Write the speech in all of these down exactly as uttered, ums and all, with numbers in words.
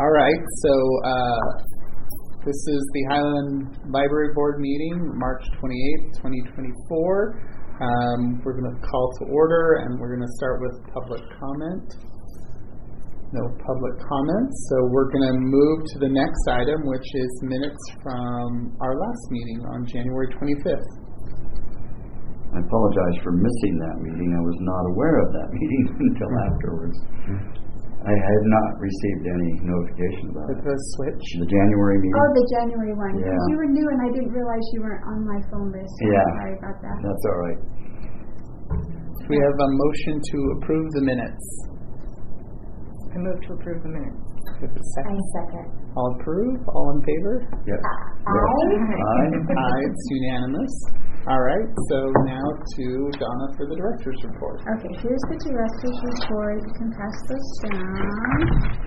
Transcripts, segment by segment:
All right, so uh, this is the Highland Library Board meeting, March twenty-eighth, twenty twenty-four. Um, we're going to call to order, and we're going to start with public comment. No public comments, so we're going to move to the next item, which is minutes from our last meeting on January twenty-fifth. I apologize for missing that meeting. I was not aware of that meeting until afterwards. I had not received any notification about With it. the switch? The January meeting? Oh, the January one. Yeah. Because you were new and I didn't realize you weren't on my phone list. So Yeah. I'm sorry about that. That's all right. We have a motion to approve the minutes. I move to approve the minutes. With the I second. second. All approve? All in favor? Yes. Aye. Aye. Aye, it's unanimous. All right, so now to Donna for the director's report. Okay, here's the director's report. You can pass those down.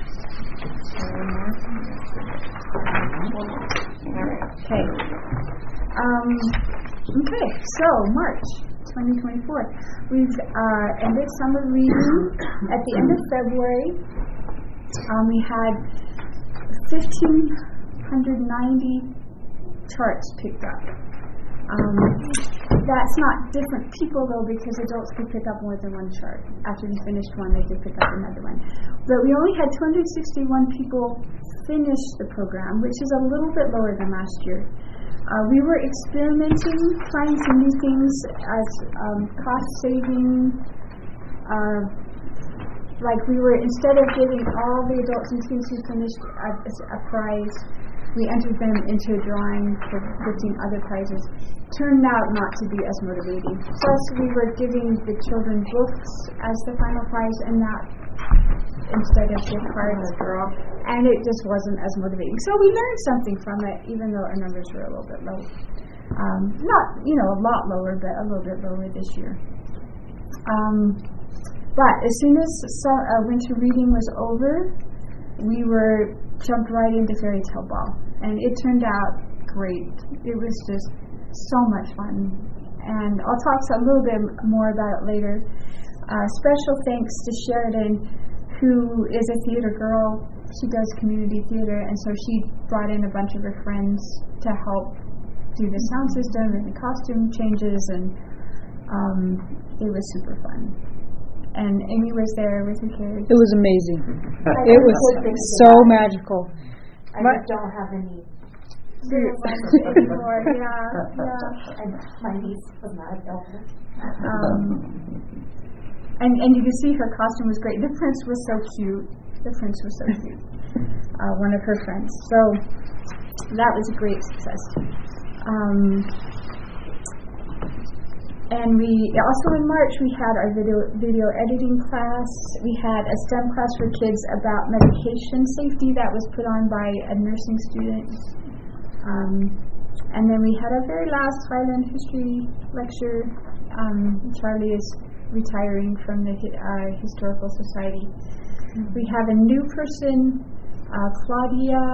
Okay. Um, okay, so March twenty twenty-four. We've uh, ended summer reading at the end of February. Um, we had fifteen ninety charts picked up. Um, that's not different people though, because adults could pick up more than one chart. After we finished one, they could pick up another one. But we only had two hundred sixty-one people finish the program, which is a little bit lower than last year. Uh, we were experimenting, trying some new things as um, cost saving. Uh, like we were, instead of giving all the adults and students who finished a, a prize, we entered them into a drawing for fifteen other prizes. Turned out not to be as motivating. Plus, we were giving the children books as the final prize, and that instead of gift cards, and it just wasn't as motivating. So we learned something from it, even though our numbers were a little bit low. Um, not, you know, a lot lower, but a little bit lower this year. Um, but as soon as so, uh, winter reading was over, we were jumped right into Fairy Tale Ball, and it turned out great. It was just so much fun, and I'll talk a little bit more about it later. Uh, special thanks to Sheridan, who is a theater girl. She does community theater, and so she brought in a bunch of her friends to help do the sound system and the costume changes, and um, it was super fun. And Amy was there with her kids. It was amazing. It was so magical. I My, just don't have any anymore. Yeah, yeah. and my niece was not available. Um, and and you can see her costume was great. The prince was so cute. The prince was so cute. Uh, one of her friends. So that was a great success. Um, And we also in March we had our video video editing class. We had a STEM class for kids about medication safety that was put on by a nursing student. Um, and then we had our very last Highland history lecture. Um, Charlie is retiring from the uh, Historical Society. Mm-hmm. We have a new person, uh, Claudia.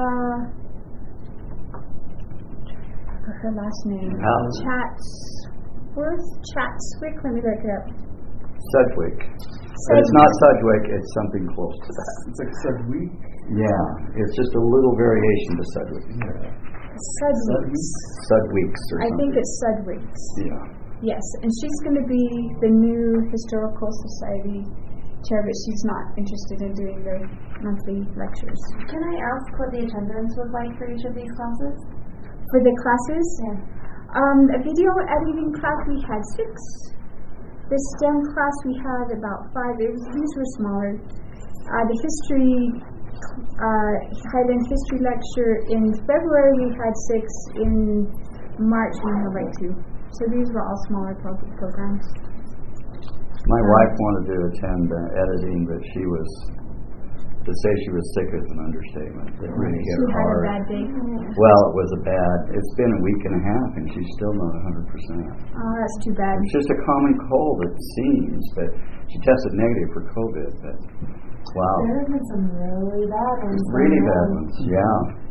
Her last name. Oh. Chats. Worth Chatswick, let me look it up. Sedgwick. But it's not Sedgwick, it's something close to that. It's like Sedgwick? Yeah, it's just a little variation to Sedgwick. Sedgwicks. Sedgwicks or I something. think it's Sedgwicks. Yeah. Yes, and she's going to be the new Historical Society chair, but she's not interested in doing the monthly lectures. Can I ask what the attendance was like for each of these classes? For the classes? Yeah. Um, a video editing class we had six. The STEM class we had about five. It was, these were smaller. Uh, the history, uh, Highland history lecture in February we had six. In March we had like two. So these were all smaller pro- programs. My um, wife wanted to attend uh, editing, but she was, to say she was sick is an understatement. It really hit She had hard. a bad day. Well, it was a bad, it's been a week and a half and she's still not one hundred percent. Oh, that's too bad. It's just a common cold, it seems, but she tested negative for COVID, but wow. There have been some really bad ones. Really bad ones, yeah.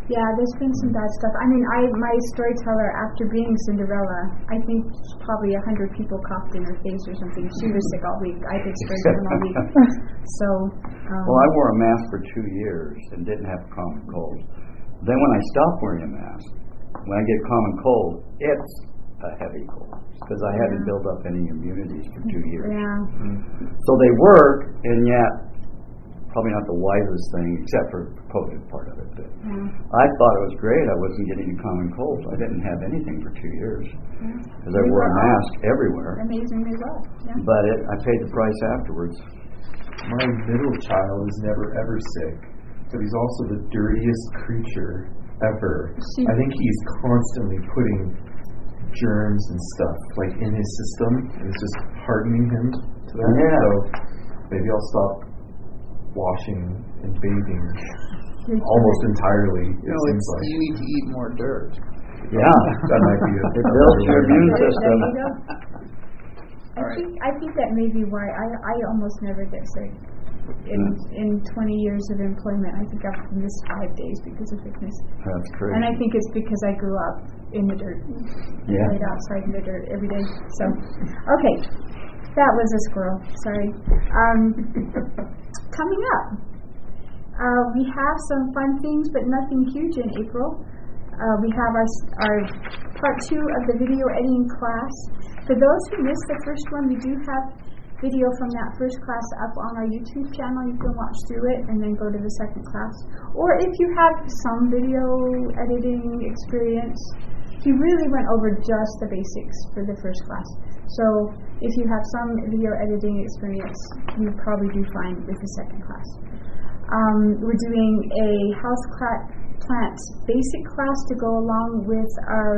Yeah, there's been some bad stuff. I mean, I my storyteller, after being Cinderella, I think probably a hundred people coughed in her face or something. She was sick all week. I did storytelling all week. So. Um, well, I wore a mask for two years and didn't have a common cold. Then when I stopped wearing a mask, when I get common cold, it's a heavy cold because I hadn't built up any immunities for two years. Yeah. Mm-hmm. So they work, and yet probably not the wisest thing, except for the COVID part of it. But Yeah. I thought it was great. I wasn't getting a common cold. I didn't have anything for two years because I We wore a were all mask everywhere. Amazingly well. Yeah. But it, I paid the price afterwards. My middle child is never ever sick, but he's also the dirtiest creature ever. She- I think he's constantly putting germs and stuff like in his system, and it's just hardening him to that. Yeah. So maybe I'll stop washing and bathing You're almost entirely. It You know, seems it's, like you need to eat more dirt. Yeah. that might be a, It builds your immune There- there system. you go. I All right. think I think that may be why I I almost never get sick. In in twenty years of employment, I think I've missed five days because of sickness. That's crazy. And I think it's because I grew up in the dirt, Yeah. played outside in the dirt every day. So, okay, that was a squirrel. Sorry. Um, coming up, uh, we have some fun things, but nothing huge in April. Uh, we have our our part two of the video editing class. For those who missed the first one, we do have video from that first class up on our YouTube channel. You can watch through it and then go to the second class. Or if you have some video editing experience, he really went over just the basics for the first class. So if you have some video editing experience, you probably do fine with the second class. Um, we're doing a house cla- plant basic class to go along with our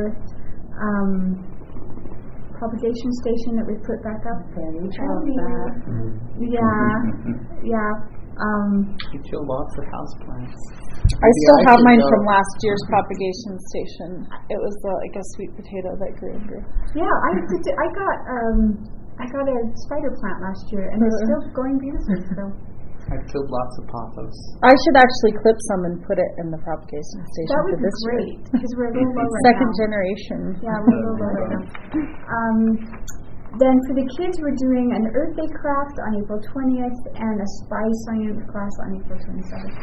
um, propagation station that we put back up. Very proud of that. Yeah, yeah. Um, You kill lots of houseplants. I Maybe still I have should mine go. from last year's propagation station. It was the, like a sweet potato that grew and grew. yeah, I did, I got um, I got a spider plant last year, and it's still going beautifully. So I've killed lots of pothos. I should actually clip some and put it in the propagation station that for would be this year. great because we're a little low right Second now. generation. Yeah, we're a little low right now. Um, then for the kids, we're doing an Earth Day craft on April twentieth and a Spy Science class on April twenty-seventh.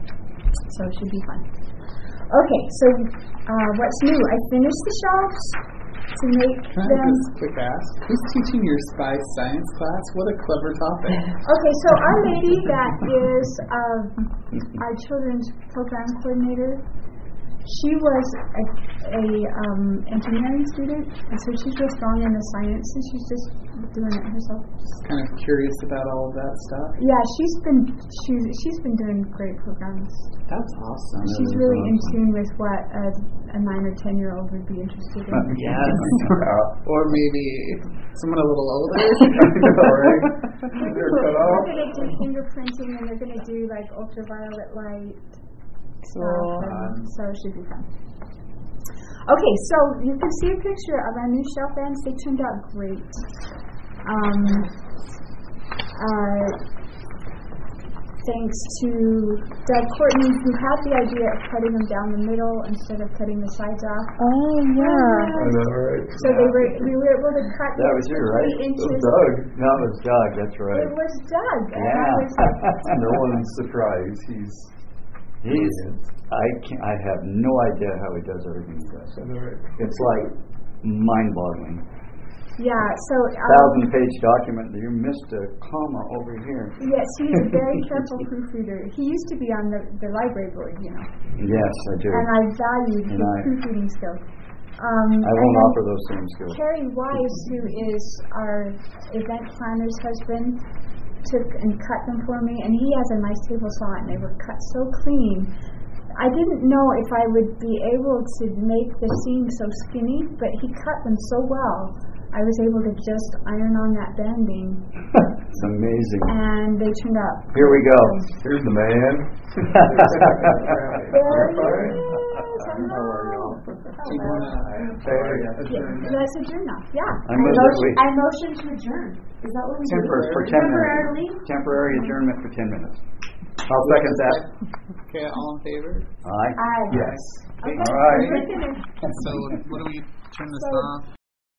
So it should be fun. Okay, so uh, what's new? I finished the shelves to make Can I them. just quick ask? Who's teaching your spy science class? What a clever topic. Okay, so our lady that is uh, our children's program coordinator, she was a, a um, engineering student, and so she's real strong in the science, and she's just doing it herself. Just kind of curious about all of that stuff. Yeah, she's been she's she's been doing great programs. That's awesome. She's is really in awesome. tune with what a, a nine or ten year old would be interested in. Yes. Or maybe someone a little older. They're cut They're off. gonna do fingerprinting, and they're gonna do like ultraviolet light Cool. stuff, and so it should be fun. Okay, so you can see a picture of our new shelf ends. They turned out great. Um, uh, thanks to Doug Courtney, who had the idea of cutting them down the middle instead of cutting the sides off. Oh, yeah. I know, right? So they were we were able to cut That it was you, three right? inches. Doug. No, it was Doug. That's right. It was Doug. And I Yeah. was like, No one's surprised. He's He's. I can I have no idea how he does everything he does. I know, right? It's like mind-boggling. yeah, so um, Thousand-page document. You missed a comma over here. yes, he's a very careful proofreader. He used to be on the, the library board, you know, Yes, I do. and I valued his And I- proofreading skills. Um, I and won't then offer those same skills. Carrie Wise, who is our event planner's husband, took and cut them for me, and he has a nice table saw, and they were cut so clean. I didn't know if I would be able to make the seam so skinny, but he cut them so well, I was able to just iron on that bending, It's amazing. and they turned out. Here we go. Here's the man. There he is. How are y'all? Do you want to Yeah, let's adjourn now. Yeah. I move that we I motion to adjourn. Is that what we do? temporary for ten Temporarily? minutes. Temporary adjournment for ten minutes. I'll second that. Okay, all in favor? Aye. Aye. Yes. Okay. All right. So what do we turn this So- off?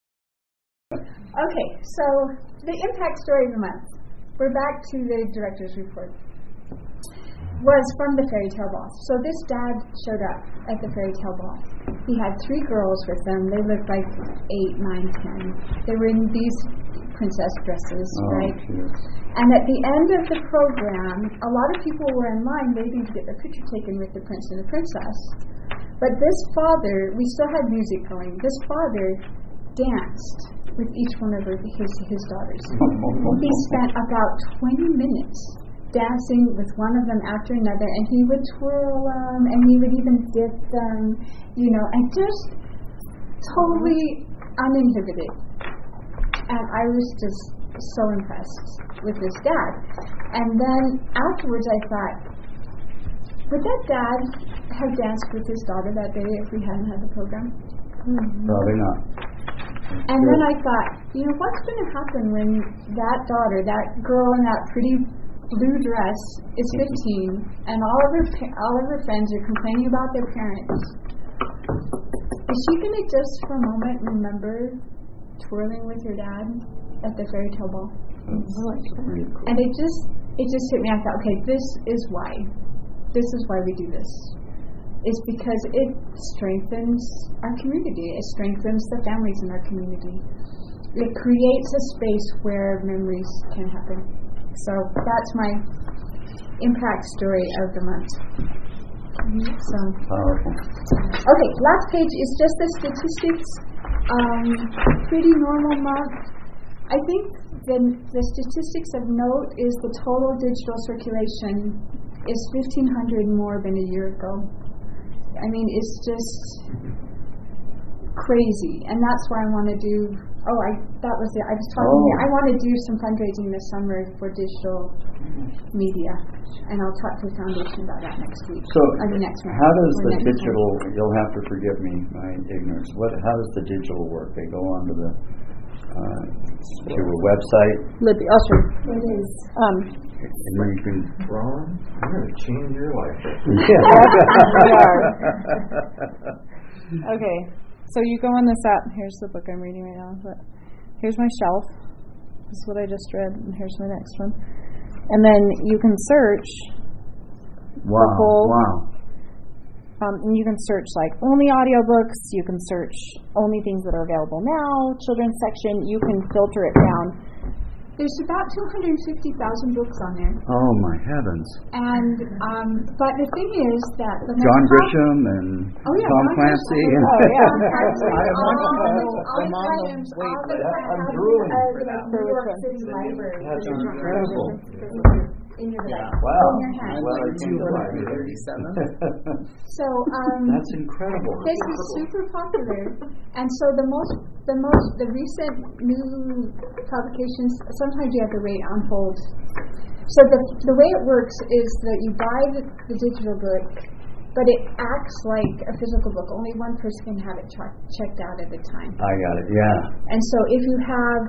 Okay, so the impact story of the month. We're back to the director's report. Was from the fairy tale ball. So this dad showed up at the fairy tale ball. He had three girls with them. They looked like eight, nine, ten. They were in these princess dresses, Oh, right? cute. And at the end of the program, a lot of people were in line waiting to get their picture taken with the prince and the princess. But this father, we still had music going. This father danced with each one of her, his, his daughters. He spent about twenty minutes dancing with one of them after another, and he would twirl them, and he would even dip them, you know, and just totally uninhibited. And I was just so impressed with this dad. And then afterwards I thought, would that dad have danced with his daughter that day if we hadn't had the program? Probably not. And then I thought, you know, what's going to happen when that daughter, that girl in that pretty blue dress, is fifteen, and all of her pa- all of her friends are complaining about their parents? Is she going to just for a moment remember twirling with her dad at the fairy tale ball? And it just it just hit me. I thought, okay, this is why. This is why we do this. It's because it strengthens our community. It strengthens the families in our community. It creates a space where memories can happen. So that's my impact story of the month. So, Powerful. okay, last page is just the statistics. Um, pretty normal month. I think the the statistics of note is the total digital circulation is fifteen hundred more than a year ago. I mean, it's just crazy, and that's why I want to do. Oh, I that was it. I was talking. Oh. Here. I want to do some fundraising this summer for digital media, and I'll talk to the foundation about that next week. So, I mean, next month. how does or the next digital? month. You'll have to forgive me my ignorance. What? How does the digital work? They go onto the uh, to a website, Libby, oh, sure. It is. Um, and then you can. Ron, I'm going to change your life. okay, so you go on this app. Here's the book I'm reading right now. But here's my shelf. This is what I just read, and here's my next one. And then you can search. Wow! Full- Wow! Um, and you can search like only audiobooks. You can search only things that are available now. Children's section. You can filter it down. There's about two hundred fifty thousand books on there, Oh my heavens! and um, but the thing is that the John most Grisham and Oh, yeah, Tom John Clancy. Grisham. And Oh, yeah. John Clancy, I'm all on the- the- all I'm the on the items, wait all the list. I'm items drooling of for the that. New York one? City Library. That's John incredible. Grisham. In your Yeah. bag. Wow! In your hand. I'm Well, like I came two to hundred library. thirty-seven. So um, That's incredible. this is super popular, and so the most, the most, the recent new publications. Sometimes you have to wait on hold. So the the way it works is that you buy the, the digital book, but it acts like a physical book. Only one person can have it check, checked out at a time. I got it. Yeah. And so if you have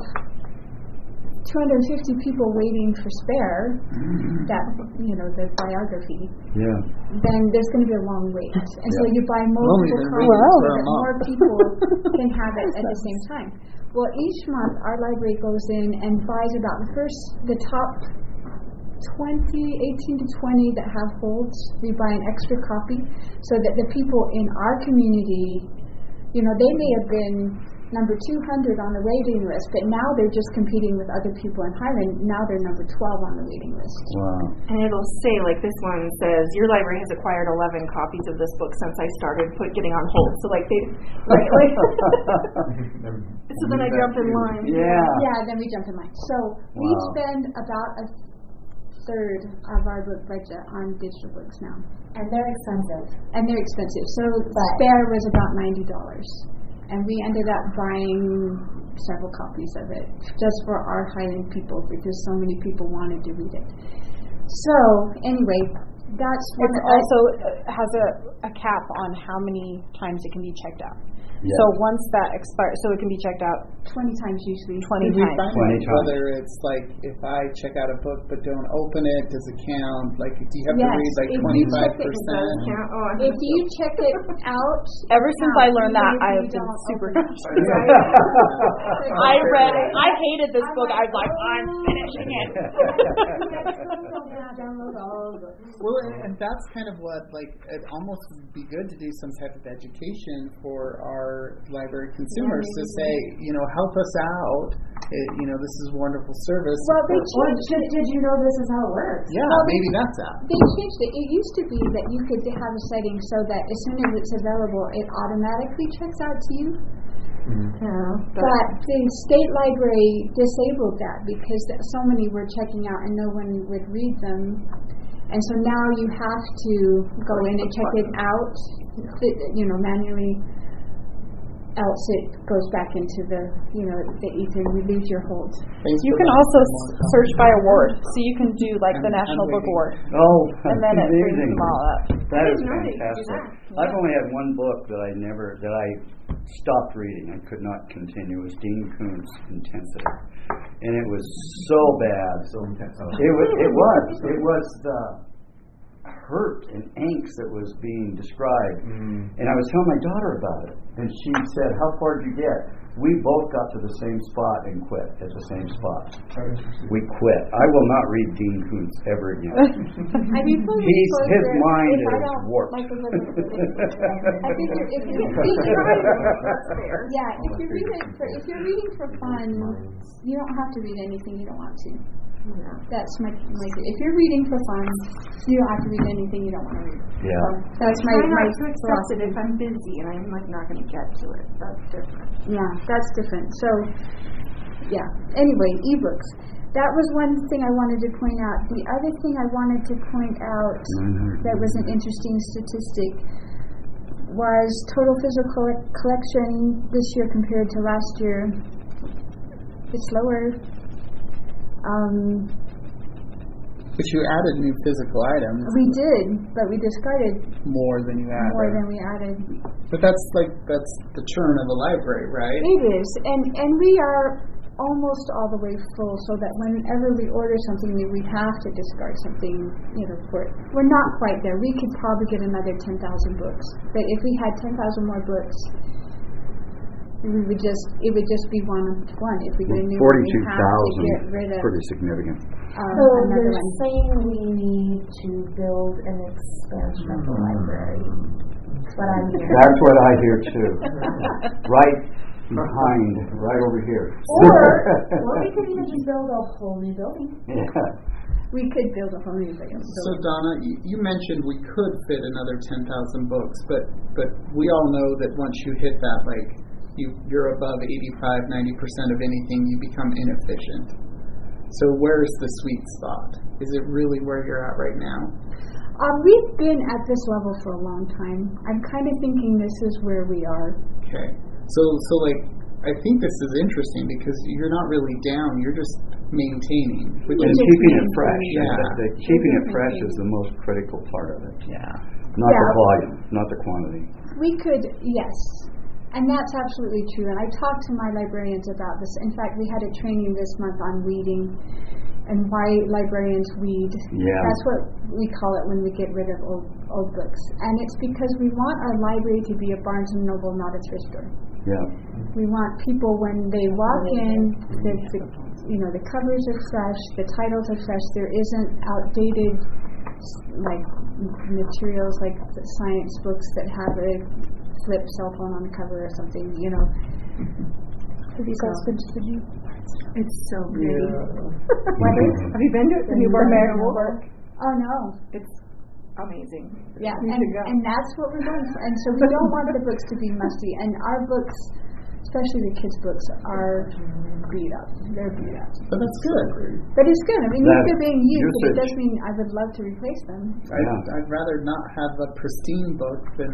two hundred fifty people waiting for spare, that, you know, the biography, Yeah. then there's going to be a long wait. And so Yeah. you buy Only multiple been copies waiting so for a that month. more people can have it at the same time. Well, each month our library goes in and buys about the first, the top twenty, eighteen to twenty that have holds. We buy an extra copy so that the people in our community, you know, they may have been number two hundred on the waiting list, but now they're just competing with other people in Highland. Now they're number twelve on the waiting list. Wow. And it'll say, like this one says, your library has acquired eleven copies of this book since I started put getting on hold. So like they, right, like, so then I jump in line. Yeah. Yeah, then we jump in line. So we Wow. spend about a third of our book budget on digital books now. And they're expensive. And they're expensive. So But- Spare was about ninety dollars. And we ended up buying several copies of it just for our Highland people because so many people wanted to read it. So anyway, that's one It of- also uh, has a, a cap on how many times it can be checked out. Yes. So once that expires, so it can be checked out twenty times usually. twenty Did we times. find twenty out times. whether it's like if I check out a book but don't open it, does it count? Like, do you have Yes, to read like if you twenty-five check it, it percent? Count- oh, I If think you check it out, Ever since I learned that, even if I you have been don't super open it. I read, I hated this book. I was like, I'm finishing it. Well, and, and that's kind of what, like, it almost would be good to do some type of education for our library consumers to say, you know, help us out. It, you know, this is wonderful service. Well, they Or changed did, did you know this is how it works? Yeah, well, maybe that's that. They changed it. It used to be that you could have a setting so that as soon as it's available, it automatically checks out to you. Yeah, But the state library disabled that because so many were checking out and no one would read them. And so now you have to go in and check it out, you know, manually. Else it goes back into the, you know, the ether. You lose your hold. Thanks You for can that. also s- search by award. So you can do like the I'm- National I'm Book waiting. Award. Oh, And then it brings amazing. them all up. That I is didn't know they could do fantastic. that. I've only had one book that I never, that I stopped reading. I could not continue. It was Dean Koontz Intensity. And it was so bad. So intense. It was, it was, it was the hurt and angst that was being described. Mm. And I was telling my daughter about it. And she said, how far did you get? We both got to the same spot and quit at the same spot. We quit. I will not read Dean Koontz ever again. Have you fully He's, exposed his it? mind If I is don't warped. like the book, I think you're, if you if you read it, yeah, if you read it for if you're reading for fun, you don't have to read anything you don't want to. That's my, my if you're reading for fun, you don't have to read anything you don't want to read. Yeah. So that's my Try my not to accept it if I'm busy and I'm like not going to get to it. That's different. Yeah, that's different. So, yeah. Anyway, ebooks. That was one thing I wanted to point out. The other thing I wanted to point out that was an interesting statistic was total physical collection this year compared to last year. It's lower. Um, But you added new physical items we did, but we discarded more than you added. more than we added. But that's like that's the churn of the library, right? It is, and and we are almost all the way full, so that whenever we order something new, we have to discard something, you know, for it. We're not quite there. We could probably get another ten thousand books, but if we had ten thousand more books, we would just it would just be one one. If we get a new one, we Forty-two have to thousand. get rid of Pretty significant. um, So another you're one. saying we need to build an expansion of the library. That's what I'm hearing. That's what I hear too. Right behind, right over here. Or, or we could even just build a whole new building. Yeah. We could build a whole new building. So Donna, you, you mentioned we could fit another ten thousand books, but but we all know that once you hit that, like you you're above eighty-five, ninety percent of anything, you become inefficient. So where's the sweet spot? Is it really where you're at right now? Um, we've been at this level for a long time. I'm kind of thinking this is where we are. Okay. So so like I think this is interesting because you're not really down, you're just maintaining. Which And is keeping it fresh. Yeah. The, the keeping it fresh is the most critical part of it. yeah. Not Yeah. the volume, not the quantity. We could, yes. And that's absolutely true. And I talked to my librarians about this. In fact, we had a training this month on weeding and why librarians weed. Yeah. That's what we call it when we get rid of old old books. And it's because we want our library to be a Barnes and Noble, not a thrift store. Yeah. We want people when they walk in, the, the you know the covers are fresh, the titles are fresh. There isn't outdated like materials like the science books that have a flip cell phone on the cover or something. You know. Have you guys been to the new? It's so pretty. What is? Have you been to the Newborn Manual? Oh no. It's amazing. Yeah, You and, should go. and that's what we're going for. And so we don't want the books to be musty. And our books, especially the kids' books, are beat up. They're beat up. But that's good. But it's good. I mean, That they're being used, but it usage. does mean I would love to replace them. I'd, I'd rather not have a pristine book than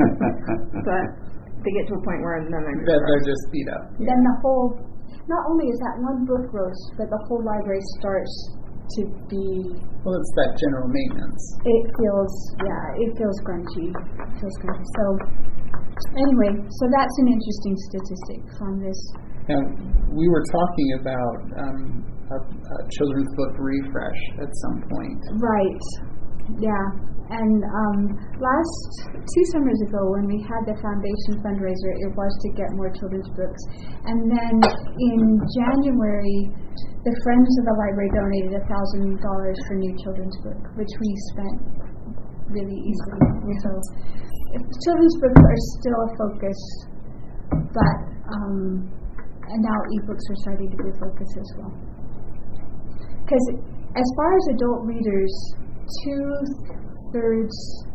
But they get to a point where then they're that they're just beat up. Then the whole, not only is that one book gross, but the whole library starts to be, Well, it's that general maintenance. it feels, yeah, it feels grungy. It feels grungy. So, anyway, so that's an interesting statistic from this. And we were talking about um, a, a children's book refresh at some point. Right. Yeah. And um, last two summers ago, when we had the foundation fundraiser, it was to get more children's books. And then in January, the Friends of the Library donated a thousand dollars for new children's book, which we spent really easily. So, children's books are still a focus, but um, and now ebooks are starting to be a focus as well. Because as far as adult readers, two thirds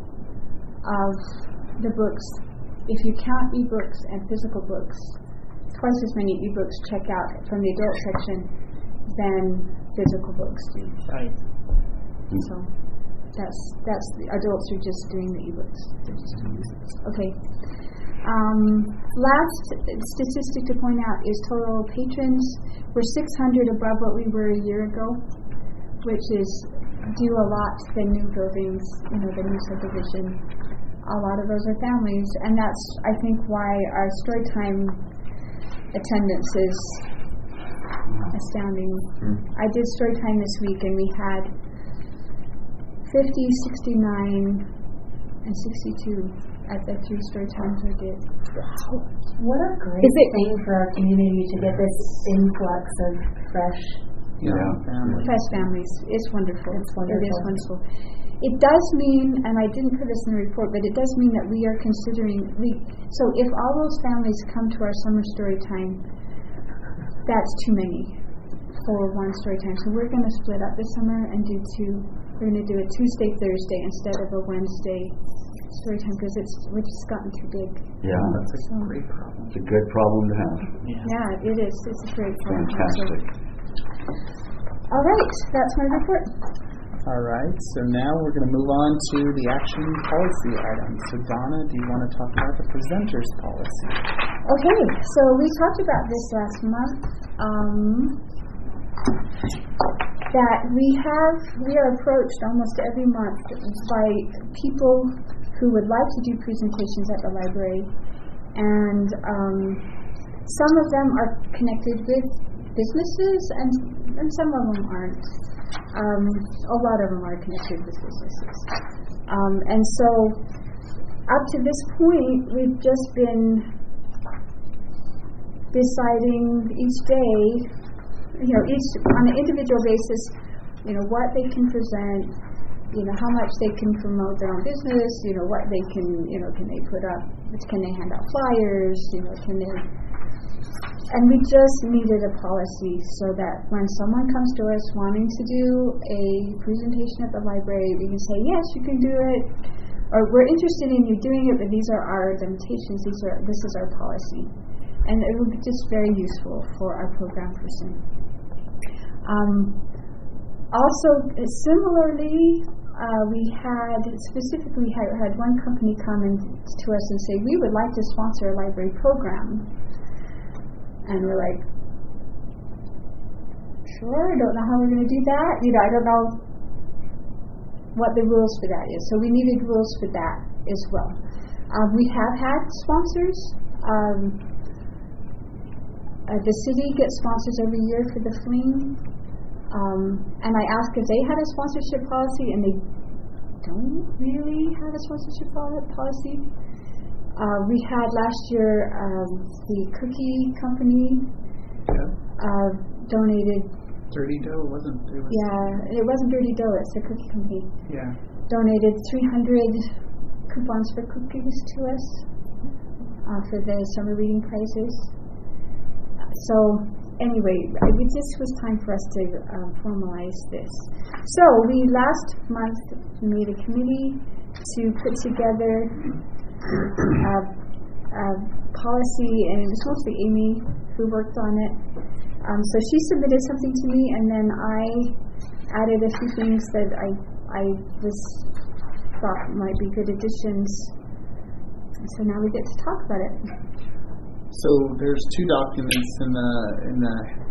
of the books, if you count ebooks and physical books, twice as many ebooks check out from the adult section than physical books do. Right. So that's that's the adults are just doing the ebooks. They're just doing the ebooks. Okay. Um, last statistic to point out is total patrons. We're six hundred above what we were a year ago, which is due a lot to the new buildings, you know, the new subdivision. A lot of those are families, and that's, I think, why our story time attendance is astounding. Mm. I did story time this week, and we had fifty, sixty-nine, and sixty-two at the three story times I did. Wow. What a great Is it- thing for our community to get this influx of fresh. Yeah. Yeah. Families. Fresh families. It's wonderful. It's wonderful. It is wonderful. It does mean, and I didn't put this in the report, but it does mean that we are considering, we. so if all those families come to our summer story time, that's too many for one story time. So we're going to split up this summer and do two. We're going to do a Tuesday, Thursday instead of a Wednesday story time because it's we've just gotten too big. Yeah, That's a So- great problem. it's a good problem to have. Yeah, it is. It's a great problem. Fantastic. All right, that's my report. All right, so now we're going to move on to the action policy items. So Donna, do you want to talk about the presenters policy? Okay, so we talked about this last month. Um, that we have, we are approached almost every month by people who would like to do presentations at the library, and um, some of them are connected with businesses, and and some of them aren't. Um, a lot of them are connected with businesses, um, and so up to this point, we've just been deciding each day, you know, each on an individual basis, you know, what they can present, you know, how much they can promote their own business, you know, what they can, you know, can they put up, can they hand out flyers, you know, can they, and we just needed a policy so that when someone comes to us wanting to do a presentation at the library, we can say, yes, you can do it, or we're interested in you doing it, but these are our limitations, these are, this is our policy. And it will be just very useful for our program person. Um, also, similarly, uh, we had specifically had, had one company come in to us and say, we would like to sponsor a library program. And we're like, sure, I don't know how we're going to do that. You know, I don't know what the rules for that is. So we needed rules for that as well. Uh, we have had sponsors. Um, Uh, the city gets sponsors every year for the fling, um, and I asked if they had a sponsorship policy, and they don't really have a sponsorship pol- policy. Uh, we had last year um, the cookie company Yeah. uh, donated. Dirty Dough wasn't it? Was, Yeah, it wasn't Dirty Dough; it's a cookie company. Yeah. Donated three hundred coupons for cookies to us uh, for the summer reading prizes. So anyway, it just was time for us to uh, formalize this. So we last month made a committee to put together a, a policy, and it was mostly Amy who worked on it. Um, so she submitted something to me, and then I added a few things that I I was thought might be good additions. And so now we get to talk about it. So there's two documents in the in the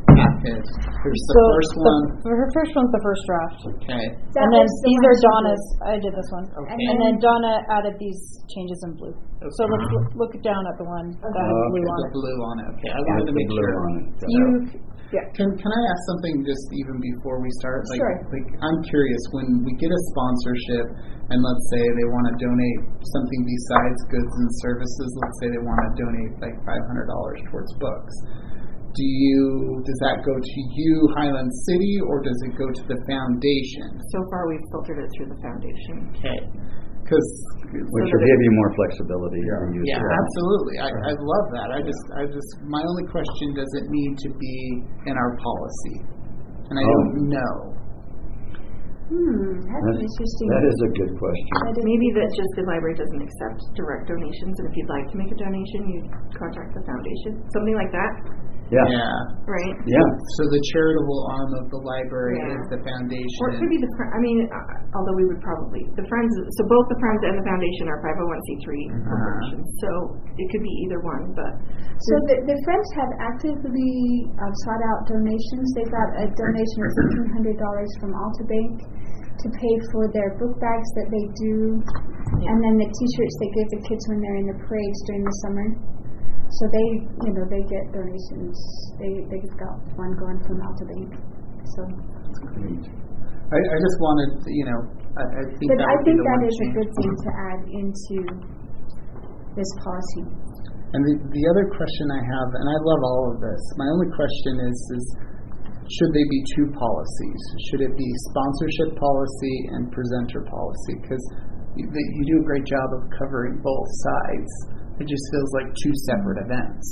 packet. Here's the So first the, one. her first one's the first draft. Okay. That And then was the these one are she Donna's. I did this one. Okay. And then Donna added these changes in blue. So Okay. let's look, look down at the one that has Okay. blue on The it. blue on it. Okay. I With wanted to the make blue sure. on it. You, yeah. Can Can I ask something just even before we start? Like, Sure. like I'm curious when we get a sponsorship, and let's say they want to donate something besides goods and services. Let's say they want to donate like five hundred dollars towards books. Do you does that go to you, Highland City, or does it go to the foundation? So far, we've filtered it through the foundation. Okay. Because Which will give you more flexibility to use yeah, it. absolutely. I, I love that. I just, I just, my only question: does it need to be in our policy? And I Oh. don't know. Hmm, that's That- interesting. That is a good question. That is Maybe good. that just the library doesn't accept direct donations, and if you'd like to make a donation, you contact the foundation. Something like that, Yeah, Yeah. right? yeah. So the charitable arm of the library Yeah. is the foundation. Or it could be the, fr- I mean, uh, although we would probably, the Friends, so both the Friends and the Foundation are five oh one c three Uh-huh. corporations, so it could be either one, but So the, the Friends have actively uh, sought out donations. They got a donation of fifteen hundred dollars from Alta Bank to pay for their book bags that they do, and then the T-shirts they give the kids when they're in the parades during the summer. So they, you know, they get donations. They they got one going from Alta Bank. So, I, I just wanted, to, you know, I, I think but that I would think be the that one is a change. good thing to add into this policy. And the, the other question I have, and I love all of this, my only question is, is should they be two policies? Should it be sponsorship policy and presenter policy? Because you, the- you do a great job of covering both sides. It just feels like two separate events.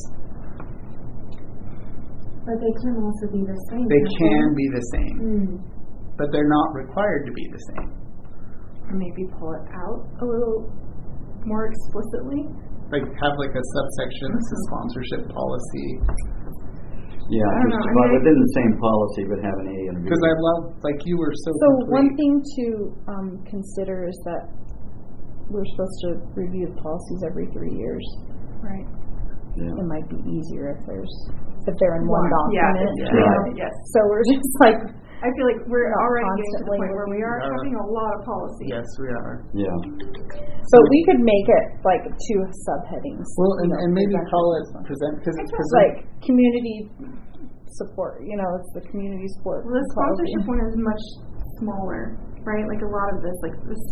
But they can also be the same. They can't can be the same, Mm. but they're not required to be the same. maybe pull it out a little more explicitly. Like have like a subsection that says sponsorship policy. Yeah, I don't just know, I about mean, within the same policy, but have an A and B. Because I love, like you were so. So one complete. thing to um, consider is that we're supposed to review the policies every three years. Right. Yeah. It might be easier if there's if they're in one Yeah, document. it's you know? true. Yes. So we're just like I feel like we're Not already getting to the constantly point where we are looking- having a lot of policy. Yes, we are. Yeah. so we could make it like two subheadings. Well, and, you know, and maybe present call this it one. present because it's It's present. like community support. You know, it's the community support. Well, the policy. sponsorship one is much smaller, right? Like a lot of this, like this,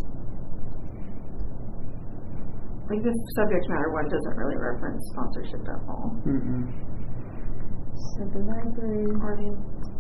like this subject matter one doesn't really reference sponsorship at all. Mm-mm. So the library. Or the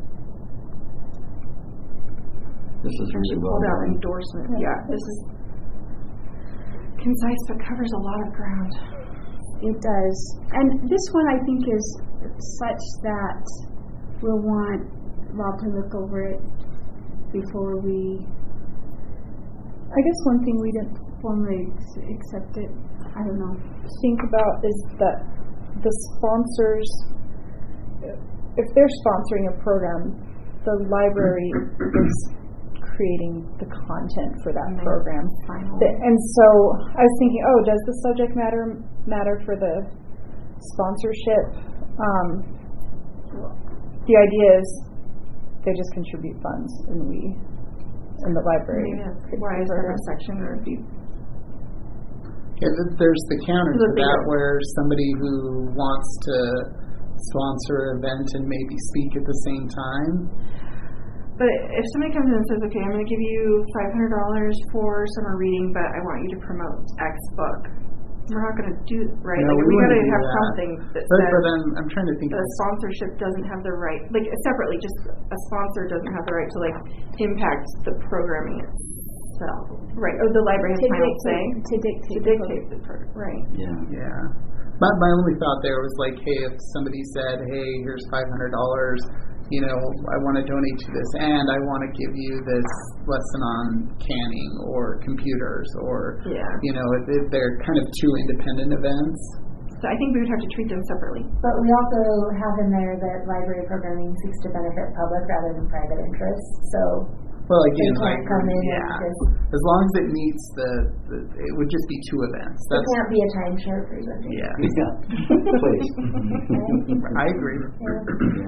This is really well pulled out done. endorsement. Yeah, this is concise but covers a lot of ground. It does. And this one I think is such that we'll want Rob to look over it before we, I guess one thing we didn't formally ex- accept it. I don't know. think about is that the sponsors, if they're sponsoring a program, the library is creating the content for that program. The- And so I was thinking, oh, does the subject matter matter for the sponsorship? Um, the idea is they just contribute funds, and we, in the library. Maybe that's could why a program. separate section would be. Yeah, th- there's the counter The to that bigger- where somebody who wants to sponsor an event and maybe speak at the same time. But if somebody comes in and says, okay, I'm going to give you five hundred dollars for summer reading, but I want you to promote X book, we're not going to do right. No, like we we got to wouldn't do have that. something that But, says but then I'm trying to think the of this. sponsorship doesn't have the right, like separately, just a sponsor doesn't have the right to like impact the programming itself. Right. Oh, the library has To final dictate- say to dictate to the dictate the program. Right. Yeah. Yeah. My, my only thought there was like, hey, if somebody said, hey, here's five hundred dollars, you know, I want to donate to this, and I want to give you this lesson on canning or computers, or, Yeah. you know, if, if they're kind of two independent events. So I think we would have to treat them separately. But we also have in there that library programming seeks to benefit public rather than private interests. So Well, they again, can't like, come in yeah, and just, as long as it meets the, the, it would just be two events. it That's, can't be a timeshare presentation. yeah, Yeah. Please. I agree. Yeah. Yeah.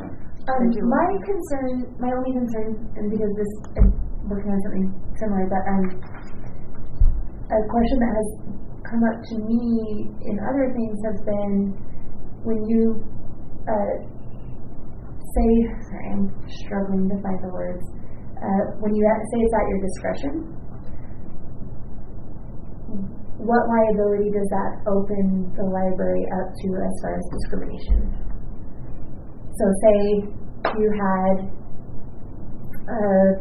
Um, do my it. concern, my only concern, and because this, I'm working on something similar, but um, a question that has come up to me in other things has been when you uh, say, sorry, I'm struggling to find the words, uh, when you say it's at your discretion, what liability does that open the library up to as far as discrimination? So say you had a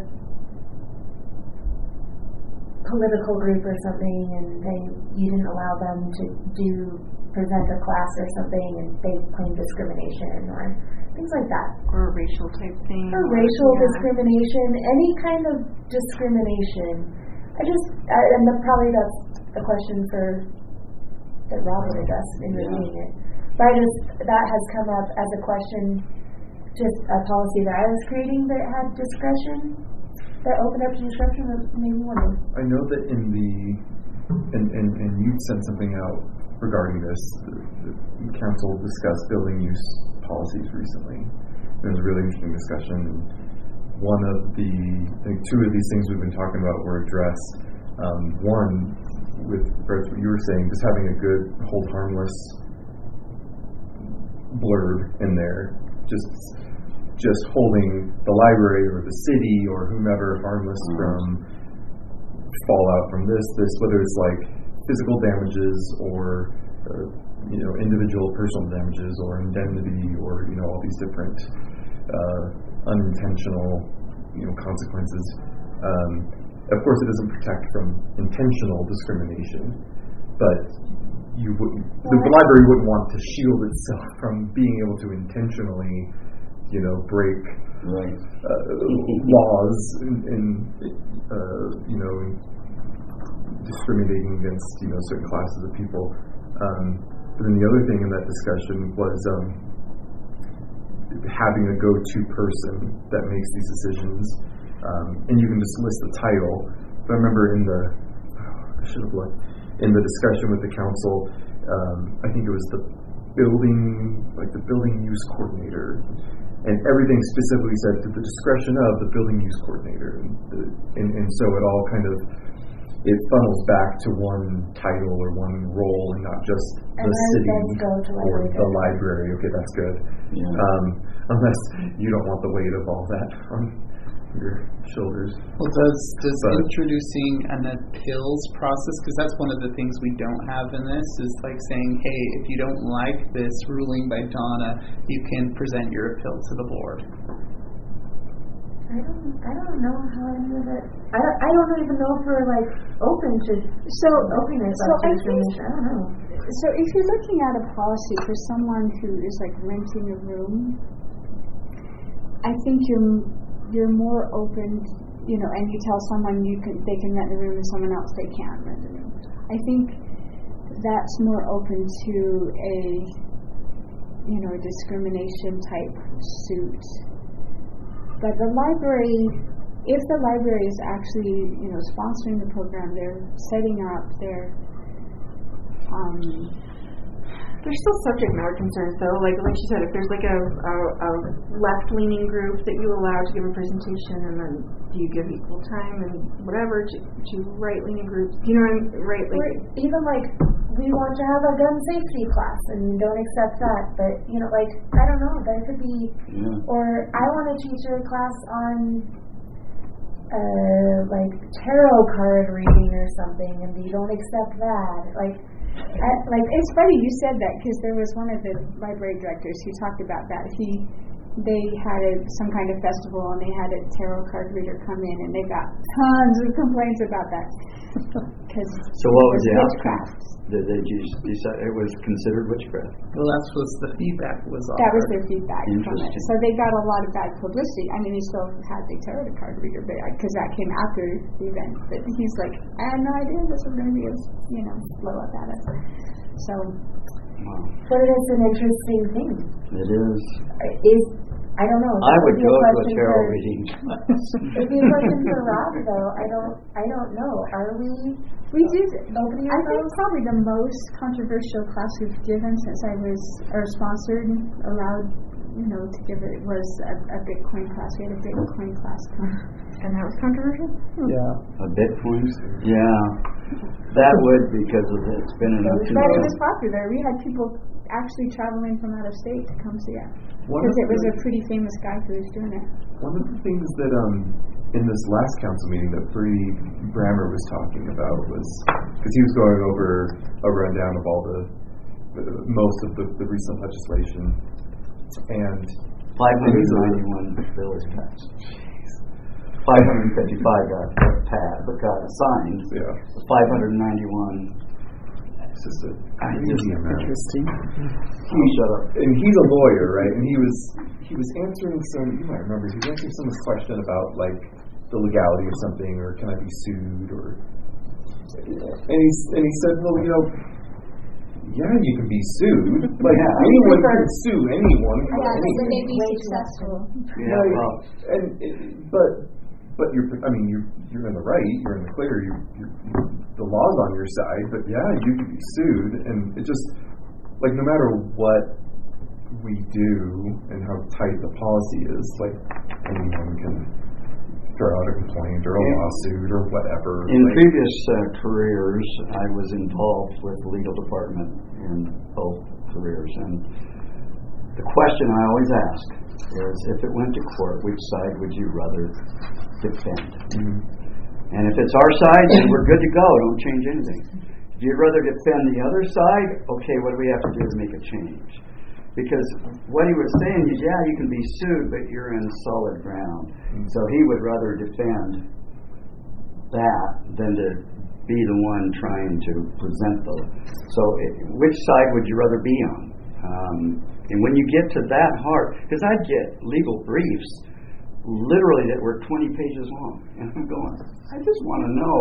political group or something and they you didn't allow them to do present a class or something and they claim discrimination or things like that. Or a racial type thing. Or racial yeah. discrimination, any kind of discrimination. I just, uh, and the, probably that's the question for that Rob would address in reviewing it. But I just, that has come up as a question, just a policy that I was creating that had discretion, that opened up to discretion, that made me wonder. I know that in the, and, and, and you sent something out regarding this. The, the council discussed building use policies recently. It was a really interesting discussion. One of the, I think two of these things we've been talking about were addressed. Um, one, with regards to what you were saying, just having a good hold harmless blurb in there, just just holding the library or the city or whomever harmless mm-hmm. from fallout from this, this, whether it's like physical damages or uh, you know individual personal damages or indemnity or you know all these different uh, unintentional you know consequences. Um, of course, it doesn't protect from intentional discrimination, but you wouldn't. The library wouldn't want to shield itself from being able to intentionally, you know, break right. uh, laws in, in uh, you know, discriminating against you know certain classes of people. Um, but then the other thing in that discussion was um, having a go-to person that makes these decisions, um, and you can just list the title. But I remember in the oh, I should have looked in the discussion with the council. Um, I think it was the building, like the building use coordinator. And everything specifically said to the discretion of the building use coordinator, and, the, and, and so it all kind of it funnels back to one title or one role, and not just and the city go to or library the library. Okay, that's good. Yeah. Um, unless you don't want the weight of all that on your shoulders. Well, does does But, introducing an appeals process, because that's one of the things we don't have in this, is like saying, hey, if you don't like this ruling by Donna, you can present your appeal to the board. I don't, I don't know how any of it. I don't, I don't even know if we're like open to So, openness so up to I think, discrimination. I don't know. so if you're looking at a policy for someone who is like renting a room, I think you're you're more open, you know, and you tell someone you can they can rent the room and someone else they can't rent the room. I think that's more open to a, you know, discrimination type suit. But the library, if the library is actually, you know, sponsoring the program, they're setting up, they're um, There's still subject matter concerns, though. Like like you said, if there's like a, a, a left-leaning group that you allow to give a presentation, and then do you give equal time and whatever to, to right-leaning groups? You know what I'm right? Or Like even like we want to have a gun safety class and you don't accept that, but you know, like I don't know, there could be, Yeah. or I want to teach a class on uh, like tarot card reading or something, and you don't accept that, like. I, like it's funny you said that, because there was one of the library directors who talked about that. He, they had a, some kind of festival and they had a tarot card reader come in, and they got tons of complaints about that. Because So what was the witchcraft. outcome? Did they just decide it was considered witchcraft? Well, that's what the feedback was on. That was their feedback from it. Interesting. So they got a lot of bad publicity. I mean, he still had the tarot card reader, but because that came after the event. But he's like, I had no idea this was going to be a, you know, blow up at us. So. Wow. But it's an interesting thing. It is. Is I don't know. I would be a go to a question tarot for- reading. It'd be a question for Rob, though. I don't. I don't know. Are we? We did. Nobody I think knows? probably the most controversial class we've given since I was, or sponsored, allowed you know, to give it was a, a Bitcoin class. We had a Bitcoin class come, and that was controversial. Yeah. A Bitcoin? Yeah. That would, because of it. It's been enough to But it know. was popular. We had people actually traveling from out of state to come see it One because of it was the- a pretty famous guy who was doing it. One of the things that um in this last council meeting that Bree Brammer was talking about was because he was going over a rundown of all the, the most of the, the recent legislation, and five hundred ninety-one bills passed. five hundred fifty-five got passed, but got signed. yeah, five hundred ninety-one. it's just a I crazy just- amount. Interesting. You shut up. And he's a lawyer, right? And he was he was answering some. You might remember he was answering someone's question about like the legality of something, or can I be sued, or and he's and he said, well, you know, yeah, you can be sued. Like Yeah. anyone can sue anyone for Yeah, because anything. they may be successful. Yeah, Like, well, and it, but but you're I mean you're you're in the right, you're in the clear, you you the law's on your side, but yeah, you could be sued, and it just like no matter what we do and how tight the policy is, like anyone can throw out a complaint or a Yeah. lawsuit or whatever. in like, previous uh, careers, I was involved with the legal department in both careers, and the question I always ask is, if it went to court, which side would you rather defend? mhm. And if it's our side, then we're good to go. Don't change anything. If you'd rather defend the other side, okay, what do we have to do to make a change? Because what he was saying is, yeah, you can be sued, but you're in solid ground. Mm-hmm. So he would rather defend that than to be the one trying to present the. So it, which side would you rather be on? Um, and when you get to that hard, because I'd get legal briefs literally that were twenty pages long, and I'm going, I just want to know,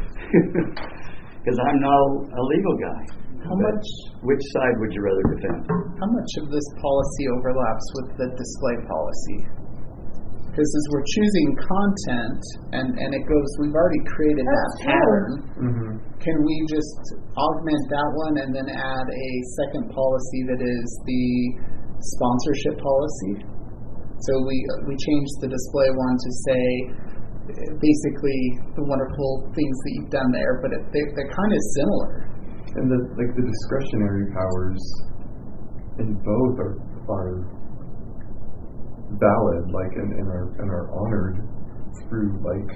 because I'm not a legal guy. How But much which side would you rather defend? how much of this policy overlaps with the display policy? Because as we're choosing content and, and it goes, we've already created that That's true. pattern. Mhm. Can we just augment that one and then add a second policy that is the sponsorship policy? So we we changed the display one to say uh, basically the wonderful things that you've done there, but it, they, they're kind of similar. And the like the discretionary powers in both are are valid, like and, and are and are honored through like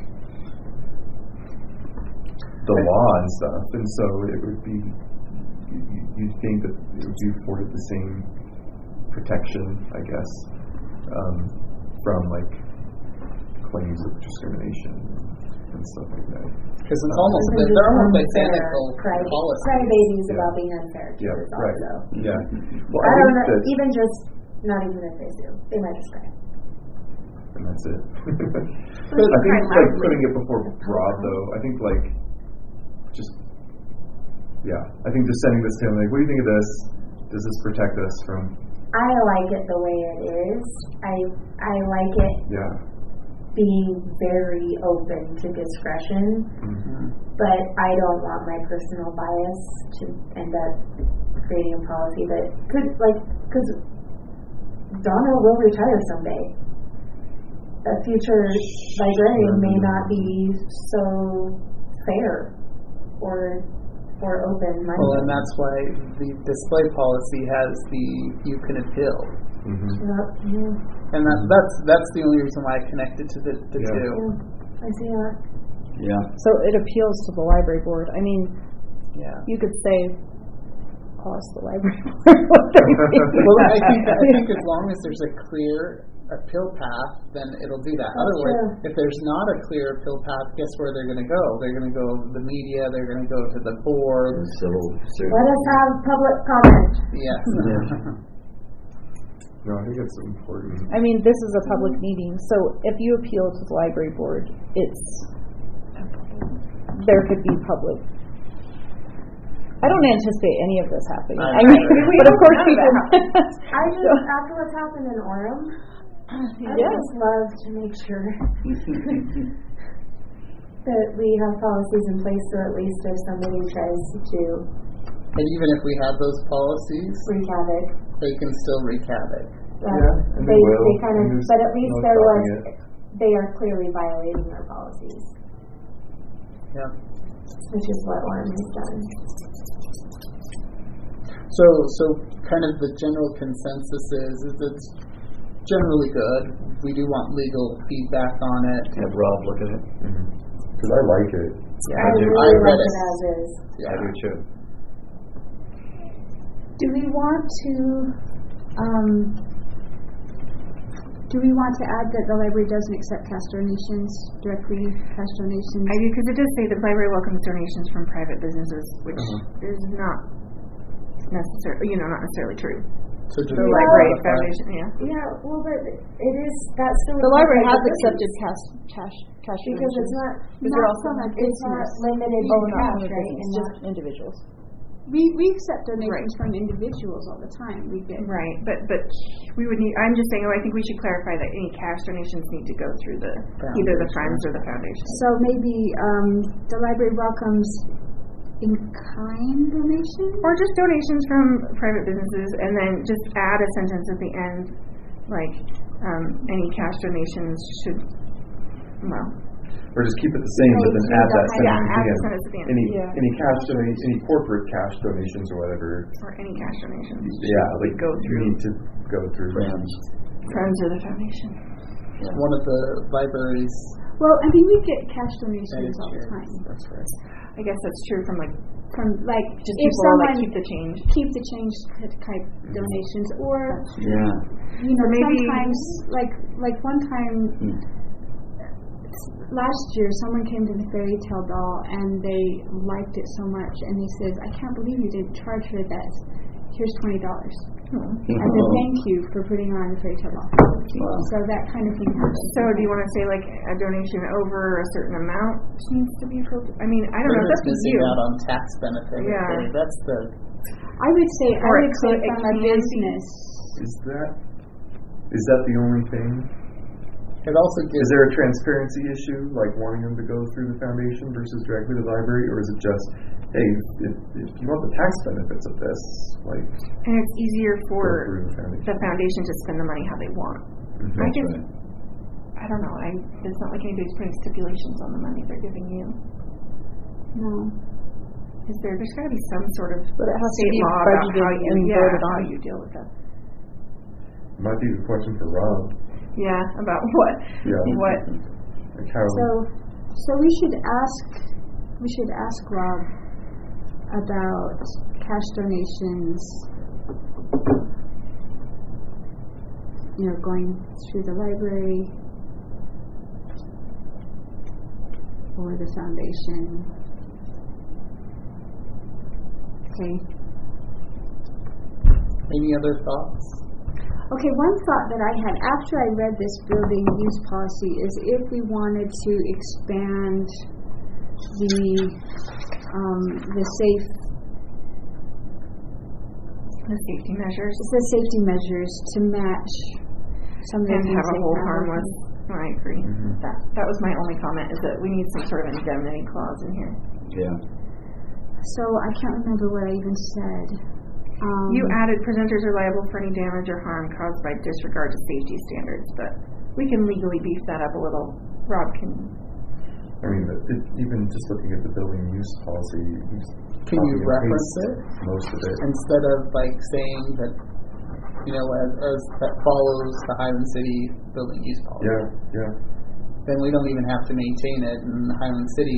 the law and stuff. And so it would be you- you'd think that it would be afforded the same protection, I guess, um, from like claims of discrimination and stuff like that. Because it's almost It can they're almost be unfair. identical Cry, policies. cry babies Yeah. about being unfair to Yeah, us right. also. Yeah. Well, I I don't think know, that, even just, not even if they do, they might just cry. and that's it. But I think cry like loudly. putting it before Rob though, I think like just yeah, I think just sending this to him like, what do you think of this? Does this protect us from I like it the way it is. I I like it yeah? being very open to discretion, Mm-hmm. but I don't want my personal bias to end up creating a policy that could, like, because Donna will retire someday. A future librarian may not be so fair or or open-minded. Well, and that's why the display policy has the you can appeal, Mm-hmm. Yep, yeah, and that, that's that's the only reason why I connected to the, the Yeah. two. yeah, I see that. Yeah. So it appeals to the library board. I mean, Yeah. you could say, oh, it's the library board. what they think. Well, I think I think as long as there's a clear appeal path, then it'll do that. That's Otherwise, if there's not a clear appeal path, guess where they're going to go? They're going to go to the media. They're going to go to the board. Civil suit. Let us have public comment. Yes. No, I think that's important. I mean, this is a public meeting, so if you appeal to the library board, it's, there could be public. I don't anticipate any of this happening. I I mean, know. but of course people. I just, after what's happened in Orem, I would Yes. just love to make sure that we have policies in place so at least if somebody tries to And even if we have those policies, wreak havoc, they can still wreak havoc. uh, Yeah, and they, they will, they kind of, and there's but at least no there was, stopping it. they are clearly violating our policies, Yeah. which is what Orem has done. So, so kind of the general consensus is, is it's generally good. We do want legal feedback on it. Have Rob look at it. Because I like it. Yeah, I do. really I read like it. it as is. I do too. Do we want to, um, do we want to add that the library doesn't accept cash donations, directly cash donations? I do, because it does say the library welcomes donations from private businesses, which Uh-huh. is not necessarily, you know, not necessarily true. So just The Yeah. library clarify. foundation, yeah. Yeah, well, but it is, that's still. The library has a business. accepted cash, cash, cash Because donations. it's not, But they're not also from a, not it's not business. limited Oh, to not cash, from a right? business, And just not, individuals. We, we accept donations Right. from individuals all the time. We get Right, but but we would need. I'm just saying. Oh, I think we should clarify that any cash donations need to go through the either the friends or the foundation. So maybe um, the library welcomes in-kind donations? Or just donations from private businesses, and then just add a sentence at the end, like um, any cash donations should. Well, Or just keep it the same, but then add that yeah, sentence add the again. sentence at the end. Any, Yeah. any cash donate, any corporate cash donations or whatever. or any cash donations. Yeah, like go you through need to go through. Friends. friends or the foundation. One of the libraries. Well, I mean, we get cash donations all the managers. time. That's right. I guess that's true from like From like just if people someone like keep the change. keep the change type donations, or Yeah. you know, maybe- sometimes like like one time Hmm. last year, someone came to the fairy tale doll and they liked it so much, and they said, "I can't believe you didn't charge her that. Here's twenty dollars as a thank you for putting her on the fairy tale doll." Wow. So that kind of thing happens. So do you want to say like a donation over a certain amount needs to be filtered? I mean, I don't know. They're That's up to missing you. out on tax benefit. if Yeah. they- That's the. I would say I Or it would say could- it from a can be. business. Is that, is that the only thing? It also Is gives. there a transparency issue, like wanting them to go through the foundation versus directly to the library, or is it just, hey, if, if you want the tax benefits of this, like, And it's easier go for through the foundation? the foundation to spend the money how they want. Mhm. I That's just, right. I don't know. I it's not like anybody's putting stipulations on the money they're giving you. No. Is there? There's got to be some sort of But it has to state be law about budgeted how you and yeah, voted how on. you deal with that. Might be a question for Rob. Yeah, about what? Yeah. What? Like how, So, so we should ask, we should ask Rob about cash donations, you know, going through the library or the foundation. Okay. Any other thoughts? Okay, one thought that I had after I read this building use policy is if we wanted to expand the um, the safe The safety measures. the safety measures to match some of the And things have a they hold have. harmless. No, I agree. Mhm. That that was my only comment, is that we need some sort of indemnity clause in here. Yeah. So I can't remember what I even said. Um, You added presenters are liable for any damage or harm caused by disregard to safety standards, but we can legally beef that up a little. Rob can. I mean, it, it, even just looking at the building use policy, he's Can you copy and reference paste it? most of it. Instead of like saying that, you know, as, as that follows the Highland City building use policy. Yeah, yeah. Then we don't even have to maintain it in Highland City.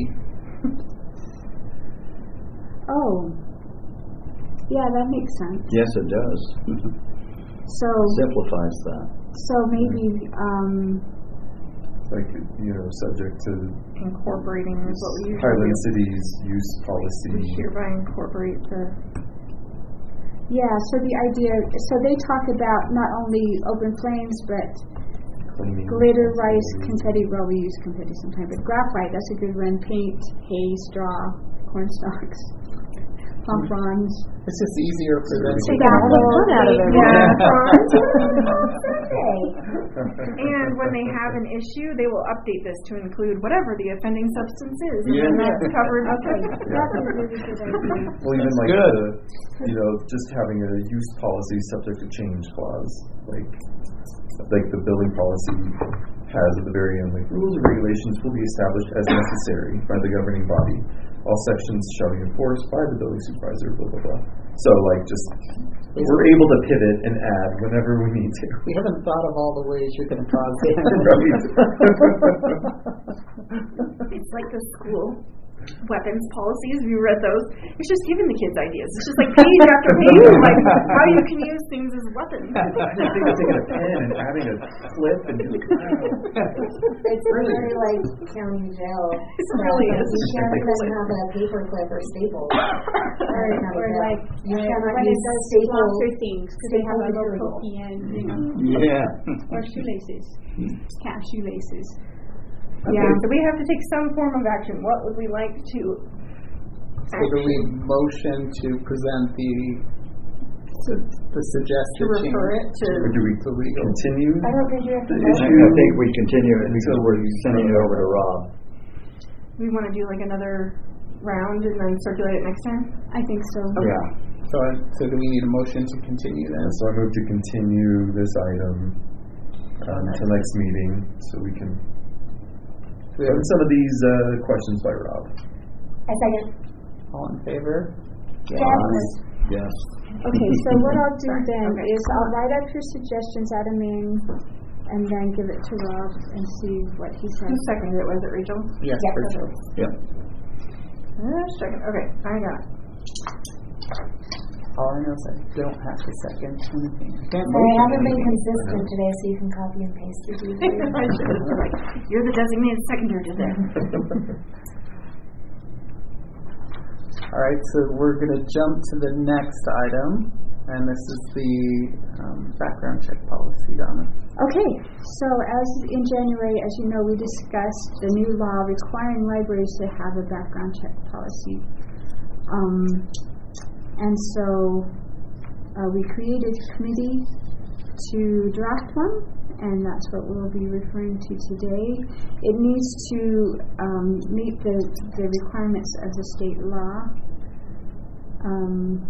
Oh, yeah, that makes sense. Yes, it does. So, Simplifies that. so maybe, um, Like, you know, subject to Incorporating is what we usually Highland do. City's use policy. We hereby incorporate the. yeah. So the idea, so they talk about not only open flames, but Cleaning. glitter, rice, confetti. Well, we use confetti sometimes, but graphite. That's a good one. Paint, hay, straw, corn stalks, pomp-ons. It's just easier for them to Taking all the fun out of it. Yeah. Okay. And when they have an issue, they will update this to include whatever the offending substance is, and Yeah. then that's covered. Okay, that's a really good idea. Well, even like good. the, you know, just having a use policy subject to change clause, like, like the building policy has at the very end, like rules and regulations will be established as necessary by the governing body. All sections shall be enforced by the building supervisor. Blah blah blah. So, like, just we're able to pivot and add whenever we need to. We haven't thought of all the ways you're going to cause it. It's like the school weapons policies. Have you read those? It's just giving the kids ideas. It's just like page after page, like how you can use things as weapons. I think of taking a pen and adding a clip and just, It's really like county jail. It really is. You can't even have a paper clip or staple. Or, or like, You uh, cannot when it use does staple. sponsor things, because they have a staple little material. pokey end, you know, Yeah. or shoelaces, cat shoelaces. Yeah, so we have to take some form of action. What would we like to So do we motion to present the the suggested to refer change it to? or do we to legal? continue? I don't think you have to. The I issue? think we continue it until we're sending it over to Rob. We want to do like another round and then circulate it next time. I think so. Yeah. So, I- so do we need a motion to continue then? So I move to continue this item um, until next meeting, so we can Do we have run some of these uh, questions by Rob. I second. all in favor? Yes. Yes. Okay, so what I'll do then Okay. is I'll write up your suggestions, add them in, and then give it to Rob and see what he says. Who seconded it? Was it Rachel? Yes, Yes. for sure. Yep. Uh, second. Okay, I got it. All I know is I don't have to second anything. I can't I motion haven't been anything. consistent today, so you can copy and paste the details. I should have been like, you're the designated seconder today. All right, so we're going to jump to the next item, and this is the um, background check policy, Donna. Okay, so as in January, as you know, we discussed the new law requiring libraries to have a background check policy. Um, and so uh, we created a committee to draft one, and that's what we'll be referring to today. It needs to um, meet the, the requirements of the state law. Um,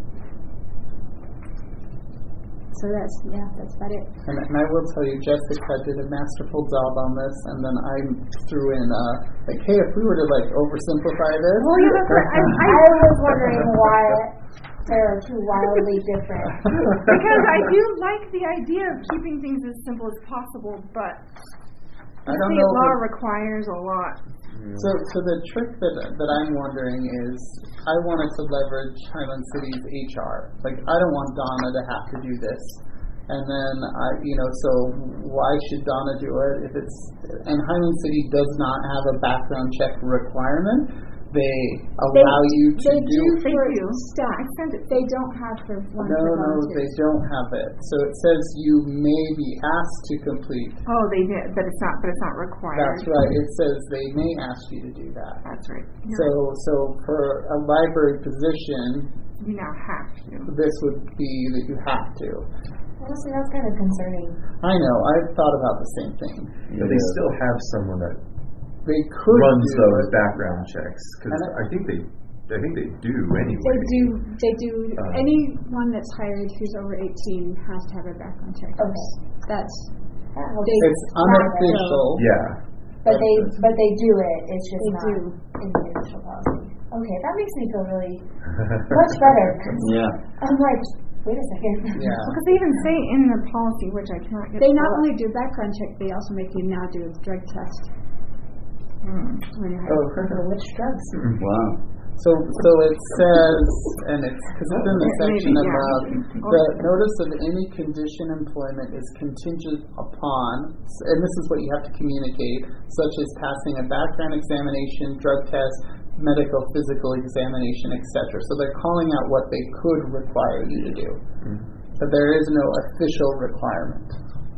so that's, yeah, that's about it. And, and I will tell you, Jessica did a masterful job on this, and then I threw in, uh, like, hey, if we were to, like, oversimplify this. Well, yeah, that's right. I, I, I was wondering why they're two wildly different. because I do like the idea of keeping things as simple as possible, but I the don't state know law if- requires a lot. So, so the trick that that I'm wondering is, I wanted to leverage Highland City's H R. Like, I don't want Donna to have to do this, and then I, you know, so why should Donna do it if it's? And Highland City does not have a background check requirement. They allow you to They do. do They for do. staff. I sent it. They don't have for one No, for no, they volunteers. don't have it. So it says you may be asked to complete. Oh, they did, but it's not. But it's not required. That's right. It says they may ask you to do that. That's right. So, so for a library position, You now have to. this would be that you have to. Honestly, that's kind of concerning. I know. I've thought about the same thing. But they still have someone that They could runs do those it. background checks, because And I- I think they, I think they do anyway. They do. They do. Um, Anyone that's hired who's over eighteen has to have a background check. Okay. That's. That helps. They- It's unofficial. Yeah. But they, but they do it. It's just They not do. in the official policy. Okay, that makes me feel really much better. 'Cause Yeah. I'm like, wait a second. Yeah. Because they even say in the policy, which I cannot get. They to not pull up. only do background check, they also make you now do a drug test Hmm. when you're Oh, hired. For which drugs? Wow. So, so it says, and it's because it's in the Maybe, section yeah. about the notice of any condition employment is contingent upon, and this is what you have to communicate, such as passing a background examination, drug test, medical, physical examination, et cetera. So they're calling out what they could require you to do, but there is no official requirement.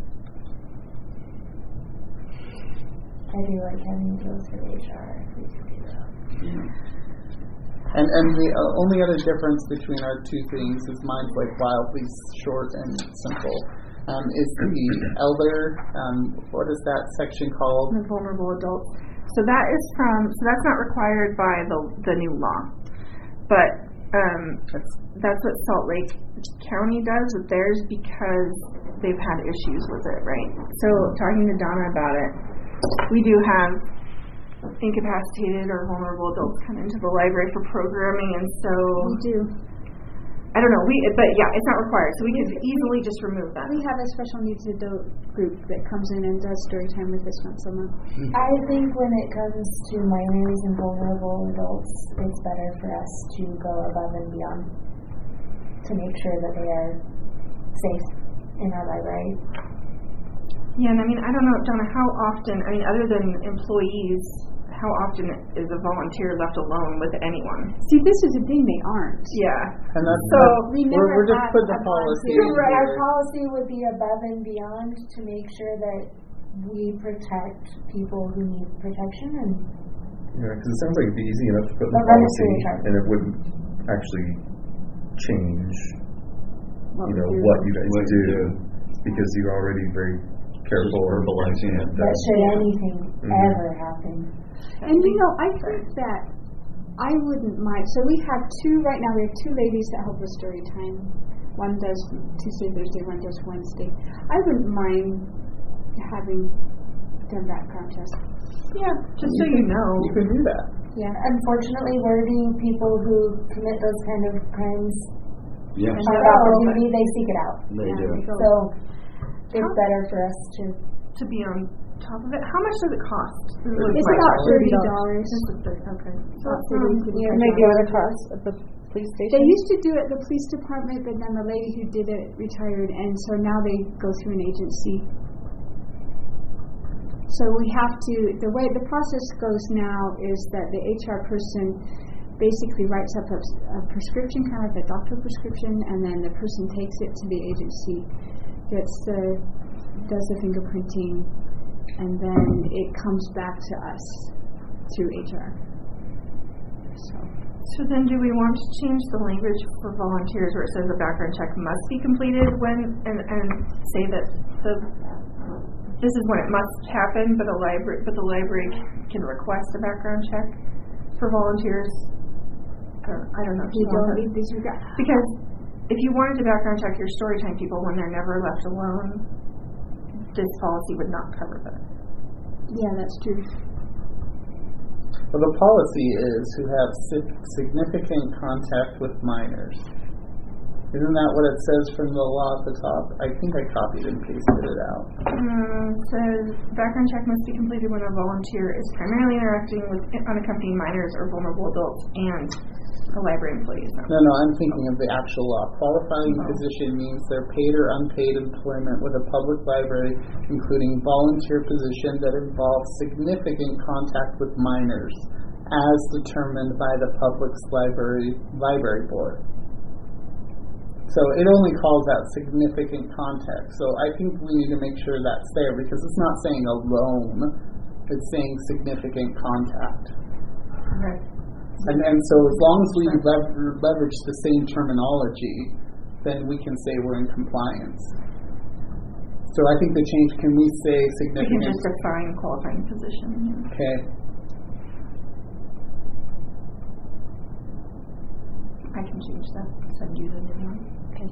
I do like having to go through H R if we can do that. And and the uh, only other difference between our two things is mine's like wildly short and simple, um, is the elder. Um, what is that section called? The vulnerable adults. So that is from. So that's not required by the the new law, but um, that's that's what Salt Lake County does with theirs because they've had issues with it, right? So talking to Donna about it, we do have incapacitated or vulnerable adults come into the library for programming, and so We do. I don't know. We but yeah, it's not required, so we could easily just remove that. We have a special needs adult group that comes in and does story time with us once a month. I think when it comes to minors and vulnerable adults, it's better for us to go above and beyond to make sure that they are safe in our library. Yeah, and I mean, I don't know, Donna, how often, I mean, other than employees, how often is a volunteer left alone with anyone? See, this is the thing, they aren't. Yeah. And that's So, not, we we're, never we're just had putting the a policy volunteer. in Right, our here. policy would be above and beyond to make sure that we protect people who need protection and Yeah, because it sounds like it'd be easy enough to put in the But run it policy, through H R. and it wouldn't actually change, What you we know, do. what you guys What you do, do. because you're already very careful. verbalizing it. and, uh, that should anything Mhm. ever happen. And you know, I think that I wouldn't mind. So we have two right now. We have two ladies that help with story time. One does Tuesday, Thursday. One does Wednesday. I wouldn't mind having done background test. Yeah, just so you know. You can do that. Yeah. Unfortunately, we're being people who commit those kind of crimes Yes, on the opportunity, they seek it out. they Yeah, do. we go. So it's better for us to. To be on top of it. How much does it cost? This is It's my about question. thirty dollars. This is thirty, okay. So About it's, thirty um, to Yeah, the maybe what it costs at the police station. They used to do it at the police department, but then the lady who did it retired, and so now they go through an agency. So we have to, the way the process goes now is that the H R person basically writes up a, a prescription, kind of like a doctor prescription, and then the person takes it to the agency, gets the, does the fingerprinting, and then it comes back to us through H R. So. So then do we want to change the language for volunteers where it says a background check must be completed when, and, and say that the, this is when it must happen, but a library, but the library can request a background check for volunteers? Uh, I don't know. if You you want don't that. need these regard. Because if you wanted to background check your storytime people when they're never left alone, this policy would not cover that. Yeah, that's true. Well, the policy is who have sig- significant contact with minors. Isn't that what it says from the law at the top? I think I copied and pasted it out. Um, says background check must be completed when a volunteer is primarily interacting with unaccompanied minors or vulnerable adults and a library employee. is not. No, no, I'm thinking of the actual law. Qualifying position means they're paid or unpaid employment with a public library, including volunteer position that involves significant contact with minors, as determined by the public's library library board. So it only calls out significant contact. So I think we need to make sure that's there because it's not saying alone, it's saying significant contact. Right. And, and so as long as we lever- leverage the same terminology, then we can say we're in compliance. So I think the change, can we say We can significant? just define qualifying position. Yeah. Okay. I can change that. Send you the new one. Okay.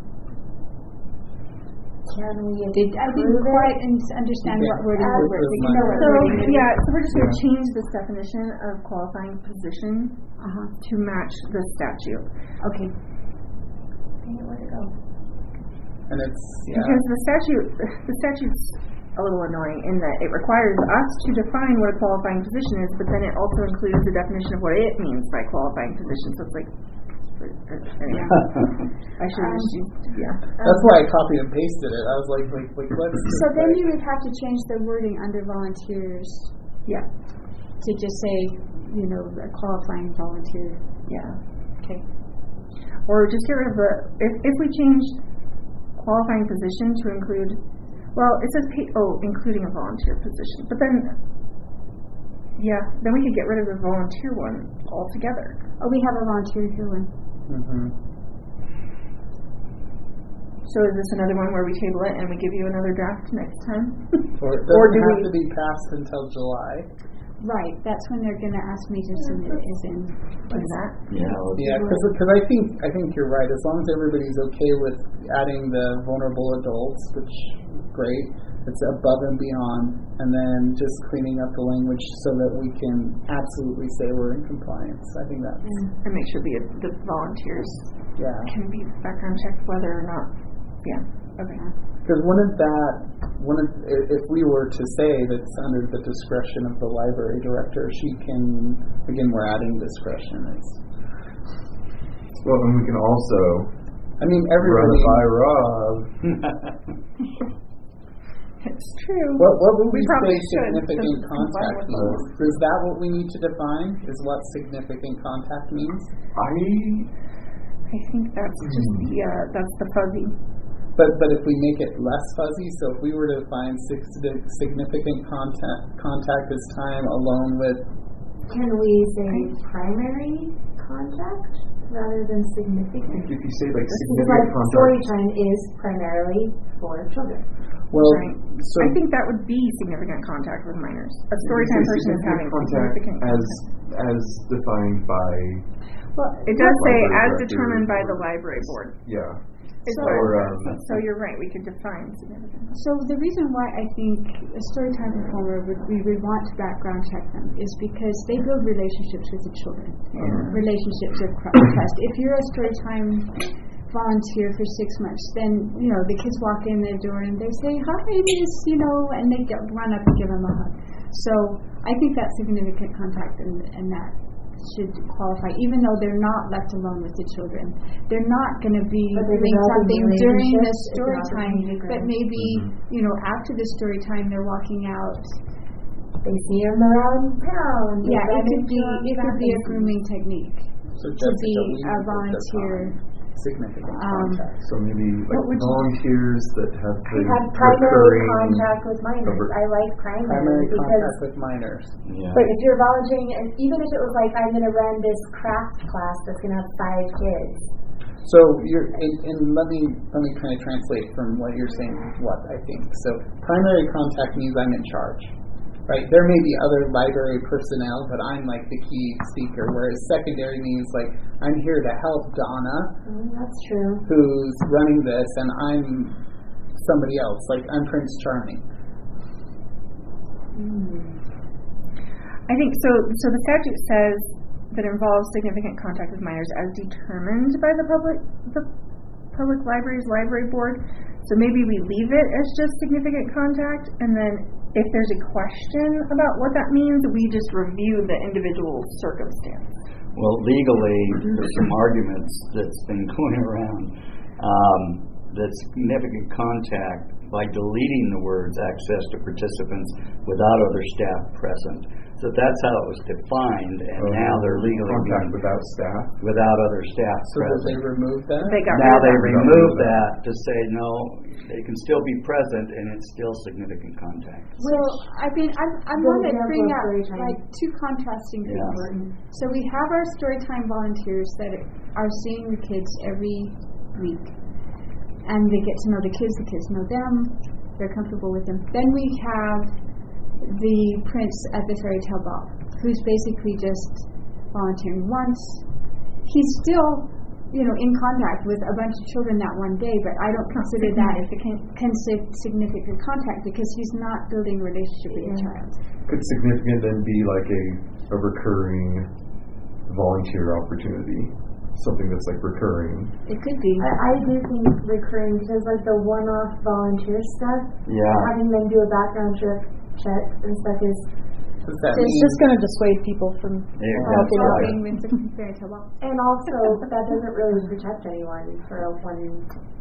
Can we Did, I didn't approve quite it? un- understand Okay. what wording Uh, was. with We can know what So wording it is. yeah, so we're just going to change this definition of qualifying position Uh-huh. to match the statute. Okay. Dang it, where'd it go? And it's, yeah. Because the statute, the statute's a little annoying in that it requires us to define what a qualifying position is, but then it also includes the definition of what it means by qualifying position. So it's like, anyway, I should have just used, yeah. That's why I copied and pasted it. I was like, like, like let's. So then you would have to change the wording under volunteers Yeah, to just say, you know, a qualifying volunteer. yeah. Okay. Or just get rid of the, if, if we change qualifying position to include, well, it says, pay, oh, including a volunteer position. But then, yeah, then we could get rid of the volunteer one altogether. Oh, we have a volunteer here one. Mm-hmm. So So is this another one where we table it and we give you another draft next time? Or it Or doesn't do have we- to be passed until July. Right, that's when they're gonna ask me to submit it, is in. Do that? Yeah. let's- Yeah, because I think I think you're right. As long as everybody's okay with adding the vulnerable adults, which great, it's above and beyond, and then just cleaning up the language so that we can absolutely say we're in compliance. I think that's And make sure the the volunteers yeah. can be background checked whether or not. Yeah. Okay. Because wouldn't that, wouldn't, i- if we were to say that it's under the discretion of the library director, she can, again, we're adding discretion. It's, Well, and we can also I mean, run everybody. it by Rob. It's true. What, what would we, We probably say should, significant since it's contact complying with means? Is that what we need to define? Is what significant contact means? I I think that's just the uh, that's the fuzzy. But but if we make it less fuzzy, so if we were to define sig- significant contact contact as time alone with, Can we say primary contact rather than significant? if you say like Because significant like contact, story time is primarily for children. well, Right. so I think that would be significant contact with minors. A you storytime say person is having significant significant contact as contact. as defined by Well, It does say Library as director determined by or- the library board. yeah. Is So- what it Or, says. um, So you're right. We could define significant. so the reason why I think a storytime performer would, we would want to background check them is because they build relationships with the children. Relationships of cr- trust. If you're a storytime volunteer for six months, then, you know, the kids walk in their door and they say, hi, miss, you know, and they get, run up and give them a hug. So I think that's significant contact, and, and that should qualify, even though they're not left alone with the children. They're not going to be But they're doing developing something during the relationships, it's story an time, opportunity to but grow. maybe, you know, after the story time, they're walking out. They see them around town. they Yeah, it run could into be, them it could be a back. grooming technique so to Jessica, be we a need to volunteer. define significant Um, contact. So maybe like would you- volunteers that have We the had primary recurring contact with minors. over- I like primary, Primary because contact with minors. Yeah. but if you're volunteering, and even if it was like I'm going to run this craft class that's going to have five kids, So you're, and, and let me let me kind of translate from what you're saying. What I think. So primary contact means I'm in charge, right? There may be other library personnel, but I'm like the key speaker. Whereas secondary means like I'm here to help Donna, mm, that's true. who's running this, and I'm somebody else. Like I'm Prince Charming. I think so. So the statute says that involves significant contact with minors as determined by the public the public library's library board. So maybe we leave it as just significant contact, and then if there's a question about what that means, we just review the individual circumstance. Well, legally, there's some arguments that's been going around um, that significant contact by deleting the words access to participants without other staff present. So that's how it was defined, and Oh, now they're legally contact being- without staff. without other staff So did they present. remove that? They got Now rid they of that. remove that to say no, they can still be present, and it's still significant contact. So, I mean, I, I For want to example, bring up story time. like two contrasting things. Yeah. So we have our storytime volunteers that are seeing the kids every week, and they get to know the kids, the kids know them, they're comfortable with them. Then we have the prince at the fairy tale ball, who's basically just volunteering once. He's still, you know, in contact with a bunch of children that one day, but I don't consider that consi- significant contact because he's not building a relationship with the child. Could significant then be like a a recurring volunteer opportunity? Something that's like recurring. It could be. I, I do think recurring because like the one-off volunteer stuff, Yeah. having them do a background check, check and stuff is Does that It's mean just going to dissuade people from Yeah, helping out. Helping with the fairy tale ball. and also that doesn't really protect anyone for a one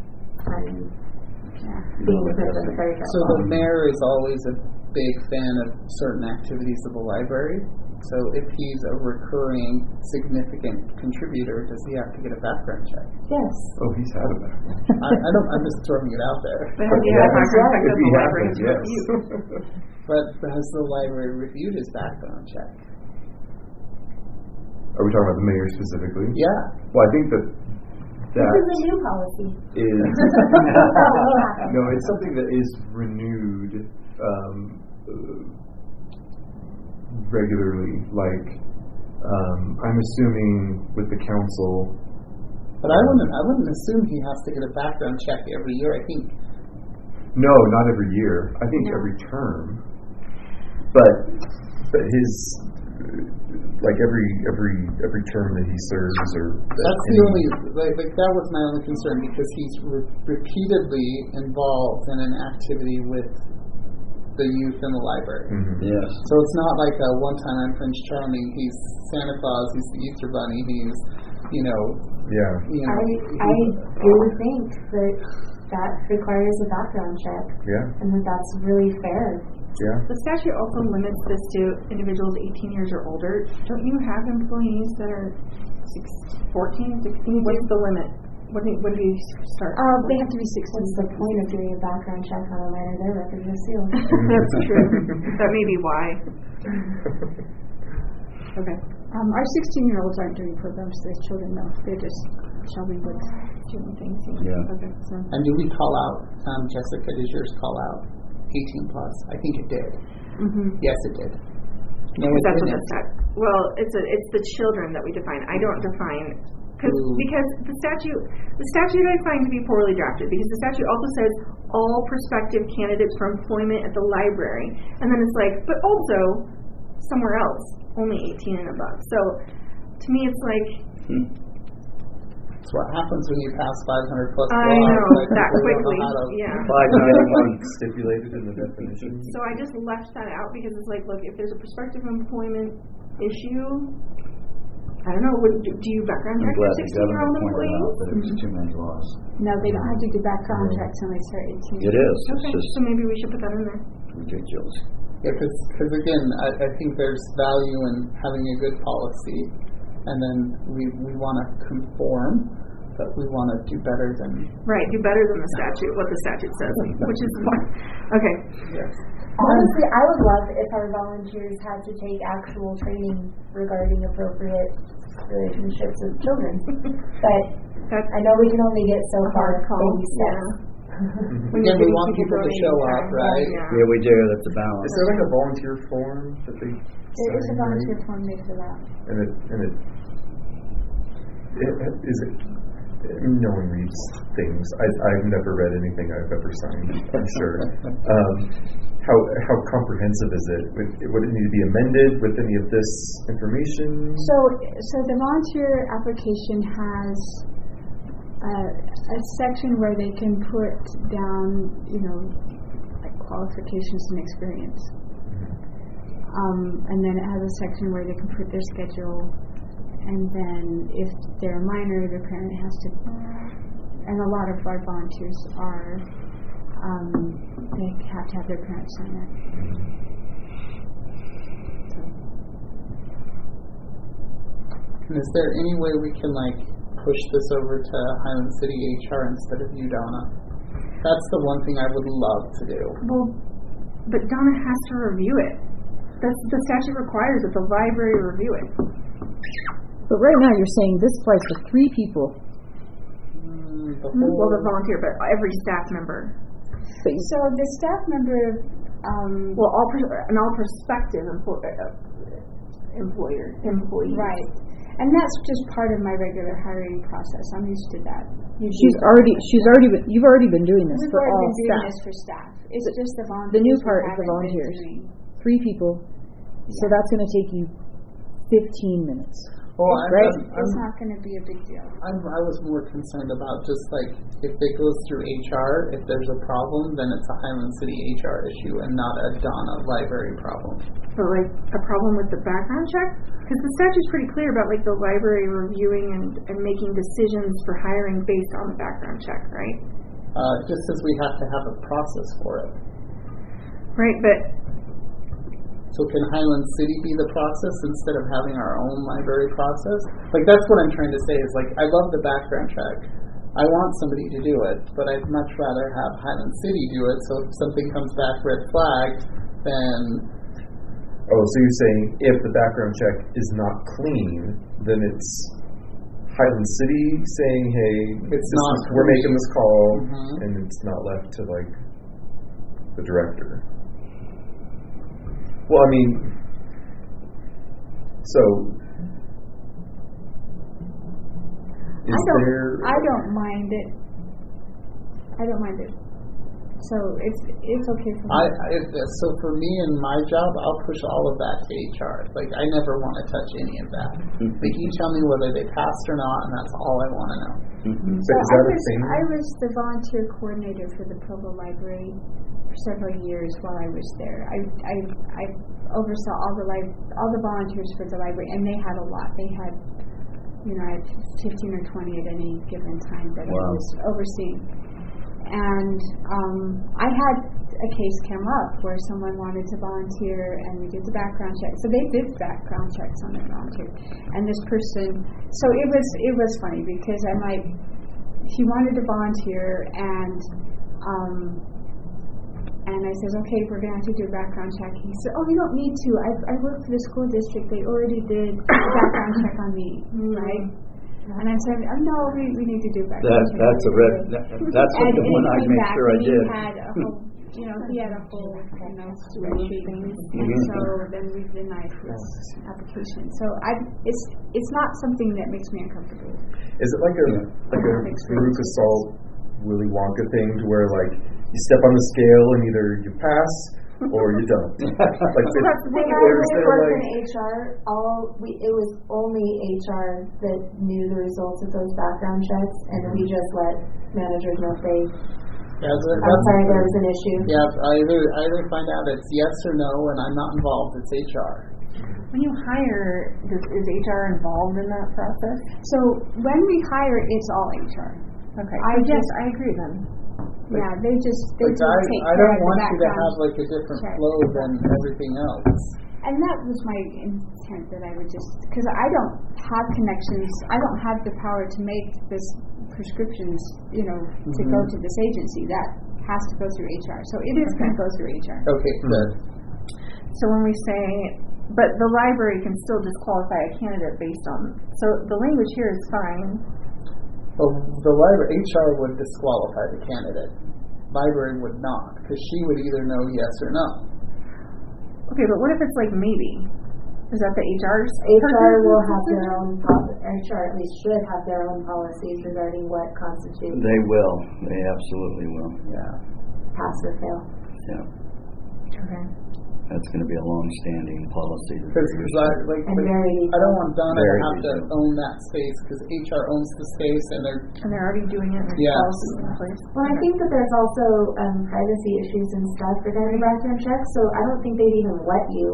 time Yeah. being the prince of the fairy tale. So the mayor is always a big fan of certain activities of the library. So if he's a recurring, significant contributor, does he have to get a background check? Yes. Oh, he's had a background. I, I don't. I'm just throwing it out there. But have you had a background check If that he the has library it, has yes. reviewed? But has the library reviewed his background check? Are we talking about the mayor specifically? Yeah. Well, I think that This that is a new policy. is happen. no, it's something that is renewed um, uh, regularly. Like um, I'm assuming with the council. But I wouldn't. I wouldn't assume he has to get a background check every year. I think. No, not every year. I think No. every term. But but his like every every every term that he serves, or that That's the any- only. Like, like that was my only concern because he's re- repeatedly involved in an activity with the youth in the library. Mhm. Yes. So it's not like a one-time I'm Prince Charming. He's Santa Claus. He's the Easter Bunny. He's, you know, Yeah. you know. I, I do think that that requires a background check, Yeah. and that that's really fair. Yeah. The statute also limits this to individuals eighteen years or older. Don't you have employees that are six, fourteen, sixteen? What's the limit? What do you, what do you start? Uh, they have to be sixteen. What's the point of doing a background check on a minor? Their records are sealed. That's true. That may be why. Okay. Um, our sixteen-year-olds aren't doing programs to their children, though. They're just shelving with doing things. Yeah. Okay. So. And do we call out, um, Jessica, did yours call out eighteen plus? I think it did. Mm-hmm. Yes, it did. No, it That's what didn't. the stat. Well, it's a, it's the children that we define. I don't define cause, Ooh. because the statute the statute I find to be poorly drafted because the statute also says all prospective candidates for employment at the library, and then it's like, but also somewhere else only eighteen and above. So to me, it's like. Hmm. That's what happens when you pass five hundred plus I laws. know, Like, that people don't know quickly, how to- yeah. Five ninety-one stipulated in the definition. So I just left that out because it's like, look, if there's a prospective employment issue, I don't know, would, do you background I'm check glad your the sixteen-year-old governor pointed employees? out that it was too many laws. No, they don't have to do background checks until they start eighteen. It is. Okay, It's so maybe we should put that in there. just ridiculous. Yeah, because again, I, I think there's value in having a good policy, and then we we want to conform, but we want to do better than. Right, do better than the statute, what the statute says, which is fine. Okay. Yes. Honestly, I would love if our volunteers had to take actual training regarding appropriate relationships with children. But That's I know we can only get so a far. hard call. Baby steps. Yeah. When Again, you're we giving want people to donating show time. up, right? Yeah. Yeah, we do. That's a balance. Is there like a volunteer form that they There is a sign, volunteer right? form made for that. And it and it, it is it. No one reads things. I, I've never read anything I've ever signed. I'm sure. Um, how how comprehensive is it? Would, would it need to be amended with any of this information? So, so the volunteer application has a, a section where they can put down, you know, like qualifications and experience. Um, and then it has a section where they can put their schedule, and then if they're a minor, their parent has to. And a lot of our volunteers are. Um, they have to have their parents sign it. So. And is there any way we can like push this over to Highland City H R instead of you, Donna? That's the one thing I would love to do. Well, but Donna has to review it. That's the statute requires that the library review it. But right now you're saying this applies to three people. Mm, the Well, whole, the volunteer, but every staff member. But you- So the staff member, um, Well, all pers- an all prospective employ- uh, employer employee. right, and that's just part of my regular hiring process. I'm used to that. You she's do- already she's already been you've already been doing this We've for already all been doing staff. this for staff. It's just the volunteers. The new we part is the haven't been volunteers. doing. Three people. So that's going to take you fifteen minutes. well, I'm, right? I'm, It's not going to be a big deal. I'm, I was more concerned about just like if it goes through H R, if there's a problem, then it's a Highland City H R issue and not a Donna library problem. But like a problem with the background check? Because the statute's pretty clear about like the library reviewing and, and making decisions for hiring based on the background check, right? Uh, just as we have to have a process for it. Right, but So can Highland City be the process instead of having our own library process? Like that's what I'm trying to say is like I love the background check. I want somebody to do it, but I'd much rather have Highland City do it. So if something comes back red flagged, then Oh, so you're saying if the background check is not clean, then it's Highland City saying, "Hey, It's this not is, we're making this call," Mhm. and it's not left to like the director. Well, I mean, so is I don't, there? I don't mind it. I don't mind it. So it's it's okay for me. I, I so for me in my job, I'll push all of that to H R. Like I never want to touch any of that. Like you tell me whether they passed or not, and that's all I want to know. Mhm. So Is I that a was thing? I was the volunteer coordinator for the Provo Library for several years while I was there. I I, I oversaw all the li- all the volunteers for the library, and they had a lot. They had you know I had fifteen or twenty at any given time that I Wow. was overseeing. And um, I had a case come up where someone wanted to volunteer, and we did the background check. So they did background checks on their volunteer, and this person. So it was it was funny because I'm like, he wanted to volunteer, and um, and I says, okay, we're gonna have to do a background check. He said, oh, you don't need to. I I work for the school district. They already did a background check on me, right? And I said, oh, no, we, we need to do background That, check. that's a red, that- that's And, the and one he I came made back sure I and did. he had a whole, you know, he had a whole, you know, spreadsheet. And Mhm. so then we denied his application. So I, it's it's not something that makes me uncomfortable. Is it like a like a Veruca Salt Willy Wonka thing to where like you step on the scale and either you pass or you don't? Like did, When I or is was there working like in H R, all we it was only H R that knew the results of those background checks, and we just let managers know if they. Yeah, so I'm that's- sorry, there was an issue. Yeah, I either I either find out it's yes or no, and I'm not involved. It's H R. When you hire, does, is H R involved in that process? So when we hire, it's all H R. Okay. I so yes, just- I agree then. Yeah, they just they Like just I, take I care don't of the want you to background have like a different check. flow than everything else. And that was my intent, that I would just, because I don't have connections, I don't have the power to make this prescriptions, you know, to go Mhm. to this agency. That has to go through H R. So it is going to go through H R. Okay, good. So when we say, but the library can still disqualify a candidate based on, so the language here is fine. Well, the library H R would disqualify the candidate. Library would not, because she would either know yes or no. Okay, but what if it's like maybe? Is that the H R's? H R purview? will have their own, pol- H R at least should have their own policies regarding what constitutes They will, they absolutely will, Yeah. pass or fail. yeah. Okay. That's gonna be a long-standing policy. that Because they're I using. like, And like very I don't want Donna Very to have to detailed. own that space because H R owns the space and they're And they're already doing it, and there's Yeah. policies in place. Well, I think that there's also um, privacy issues and stuff regarding background checks, so I don't think they'd even let you.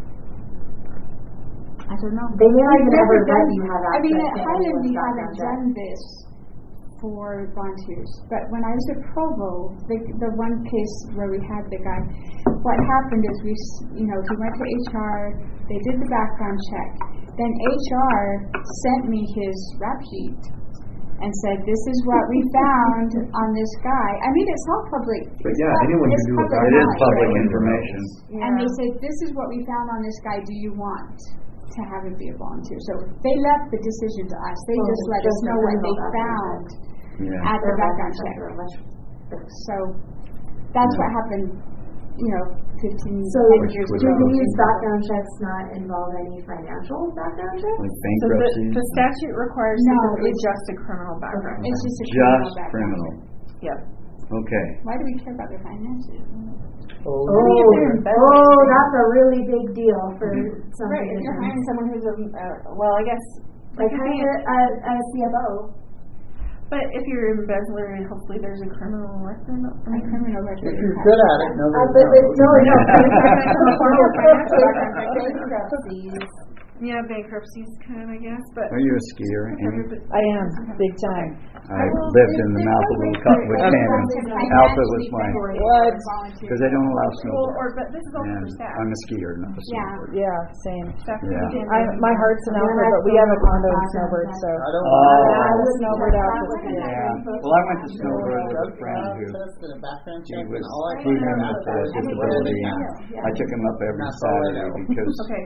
I don't know. They may not even We've never ever let done- you have I mean, access at to Highland, anyone's we background haven't check. done this for volunteers. But when I was at Provo, the, the one case where we had the guy, what happened is we, s- you know, he went to H R, they did the background check. Then H R sent me his rap sheet and said, this is what we found on this guy. I mean, it's all public. But it's yeah, pub- anyone can it's do a public It is knowledge, public right? information. And they said, this is what we found on this guy. Do you want to have him be a volunteer? So they left the decision to us. They Well, just let us just know the what they criminal found Yeah. at the Their background background check. checks are much. So that's Yeah. what happened, you know, fifteen, So ten years do ago. these background checks not involve any financial background checks? Like So the, bankruptcy, the statute requires No, typically it's- just a criminal background. It's just a criminal just background criminal. Yep. Okay. check. Why do we care about their finances? oh, Oh, they're embezzling. oh, that's a really big deal for some Right, if you're positions. hiring someone who's a, uh, well, I guess, Like hiring a, a, a C F O. but if you're an embezzler, hopefully there's a criminal record. A criminal record. if you're good at it, Uh, nobody but, but, no, knows. no, bankruptcies. Yeah, bankruptcy's kind of, I guess, but. Are you a skier, Amy? I am, big time. I lived in the mouth of Little Cottonwood Canyon. Alpha was my, What? because they don't allow Well, snowboard. or, but this is also And for staff. I'm a skier, not a Yeah. snowboarder. Yeah, same. Staff Yeah. can- I, my heart's in Alpha, but we have a condo in Snowbird, so. I don't Oh. want I was snowbird out this Yeah, year. well, I went to snowboard with a friend who, test and a background he check was, and all I he find had out a is whether they disability, pass. and I took him up every That's all I Saturday know. because Okay,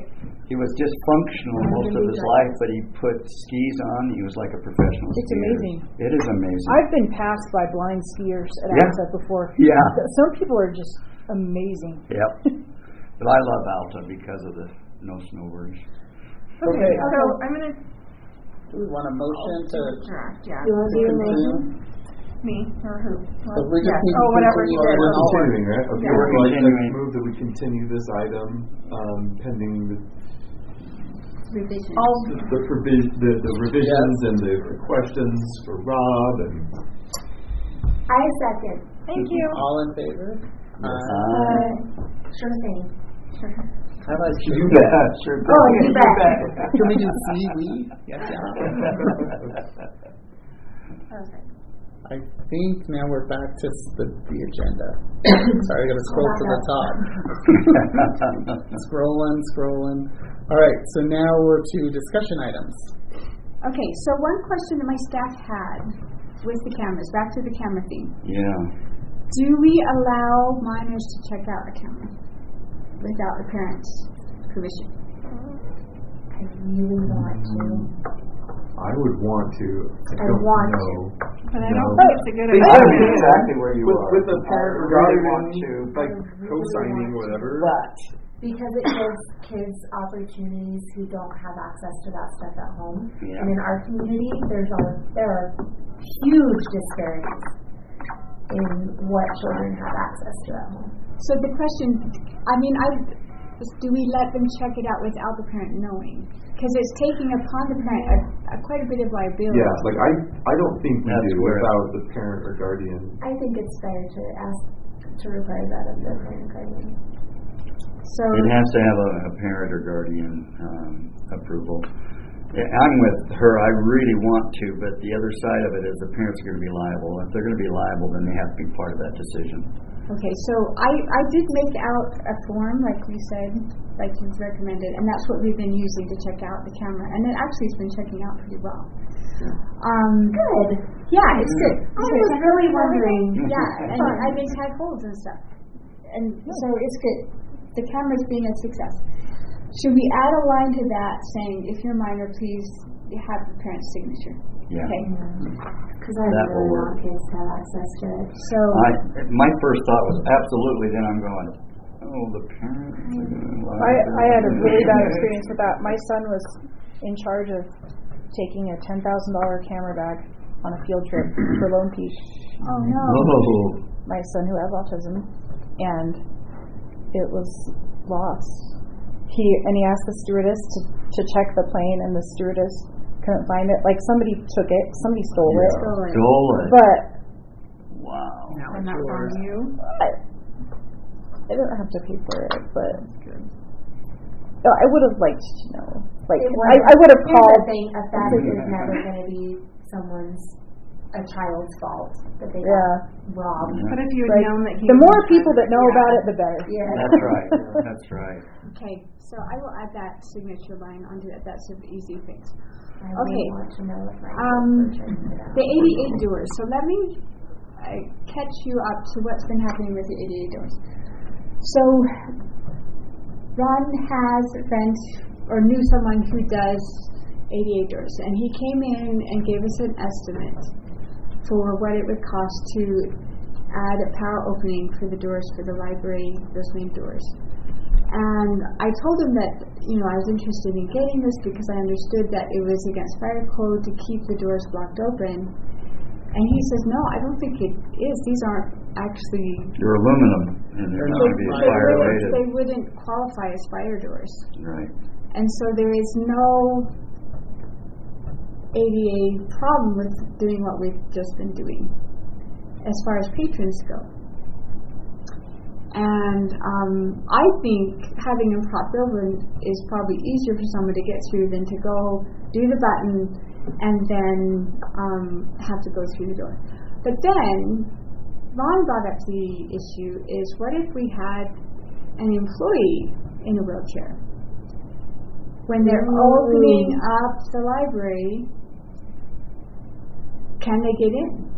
He was dysfunctional most of his life, but he put skis on. He was like a professional It's skier. amazing. It is amazing. I've been passed by blind skiers at Yeah. Alta before. Yeah. Some people are just amazing. Yep. But I love Alta because of the no snow worries. Okay. So I'm gonna Do we want a motion to? draft, yeah. You want to do your motion? Me or who? So we just Yeah. need to Oh, whatever continue you said. on We're all our- continuing, right? Okay, Yeah. we're like, Continuing. like move that we continue this item, um, pending the, Revision. All the provision, the, the revisions and the questions for Rob and. I second. thank you. All in favor? Uh, Uh, sure thing. How about you bet. Sure. Oh, you bet. Can we do C, we? Yes, yeah. Perfect. I think now we're back to s- the, the agenda. Sorry, I gotta scroll to the top. Scrolling, scrolling. All right, so now we're to discussion items. Okay, so one question that my staff had with the cameras, back to the camera thing. Yeah. Do we allow minors to check out a camera without the parents' permission? I really want to. I would want to. I, I don't want know. But I No. don't think it's a good They idea. I should know be. exactly where you with, are. with the parent I or really guardian, want to. like really co-signing, want to. whatever. But Because it gives kids opportunities who don't have access to that stuff at home. Yeah. And in our community, there's a, there are huge disparities in what children have access to at home. So the question, I mean, I, do we let them check it out without the parent knowing? Because it's taking upon the parent a, a quite a bit of liability. Yeah, like I, I don't think we That's do where- without the parent or guardian. I think it's fair to ask to require that of the parent guardian. So it has to have a, a parent or guardian um, approval. Yeah, I'm with her. I really want to, but the other side of it is the parents are going to be liable. If they're going to be liable, then they have to be part of that decision. Okay, so I, I did make out a form, like you said, like you've recommended, and that's what we've been using to check out the camera, and it actually has been checking out pretty well. Um, Good. yeah, it's good. I was really wondering. Yeah, and I've been tag holds and stuff, and so it's good. The camera's being a success. Should we add a line to that saying, if you're minor, please have the parent's signature? Yeah. Okay. Because I That will really work. want kids to have access to it. So I, my first thought was absolutely. Then I'm going, oh, the parents. Are gonna lie. I, I had a really bad experience with that. My son was in charge of taking a ten thousand dollars camera bag on a field trip for Lone Peak. oh no. Oh, My son who has autism, and it was lost. He and he asked the stewardess to, to check the plane, and the stewardess couldn't find it. Like somebody took it, somebody stole it. Stole it. stole it. But Wow. Now And it's that's yours. on you. I, I didn't have to pay for it. But no, I would have liked to know. Like It I, was- I would have Here's called. the thing, a theft is never going to be someone's, a child's fault that they Yeah. got robbed. But if you had Like, known that he the was more in people charge, that know yeah. about it, the better. Yeah. That's right. That's right. Okay, so I will add that signature line onto that. That's an easy fix. I Okay. really want to know if my Um, version of that. The eighty-eight doors. So let me uh, catch you up to what's been happening with the eighty-eight doors. So Ron has a friend or knew someone who does eighty-eight doors, and he came in and gave us an estimate for what it would cost to add a power opening for the doors for the library, those main doors. And I told him that, you know, I was interested in getting this because I understood that it was against fire code to keep the doors blocked open. And he says, no, I don't think it is. These aren't actually... They're aluminum, and they're They're not not going to be fire They fire wouldn't, rated. they wouldn't qualify as fire doors. Right. And so there is no A D A problem with doing what we've just been doing as far as patrons go. And um, I think having them propped over is probably easier for someone to get through than to go do the button and then um, have to go through the door. But then Ron brought up the issue is, what if we had an employee in a wheelchair? When they're Ooh. opening up the library, can they get in?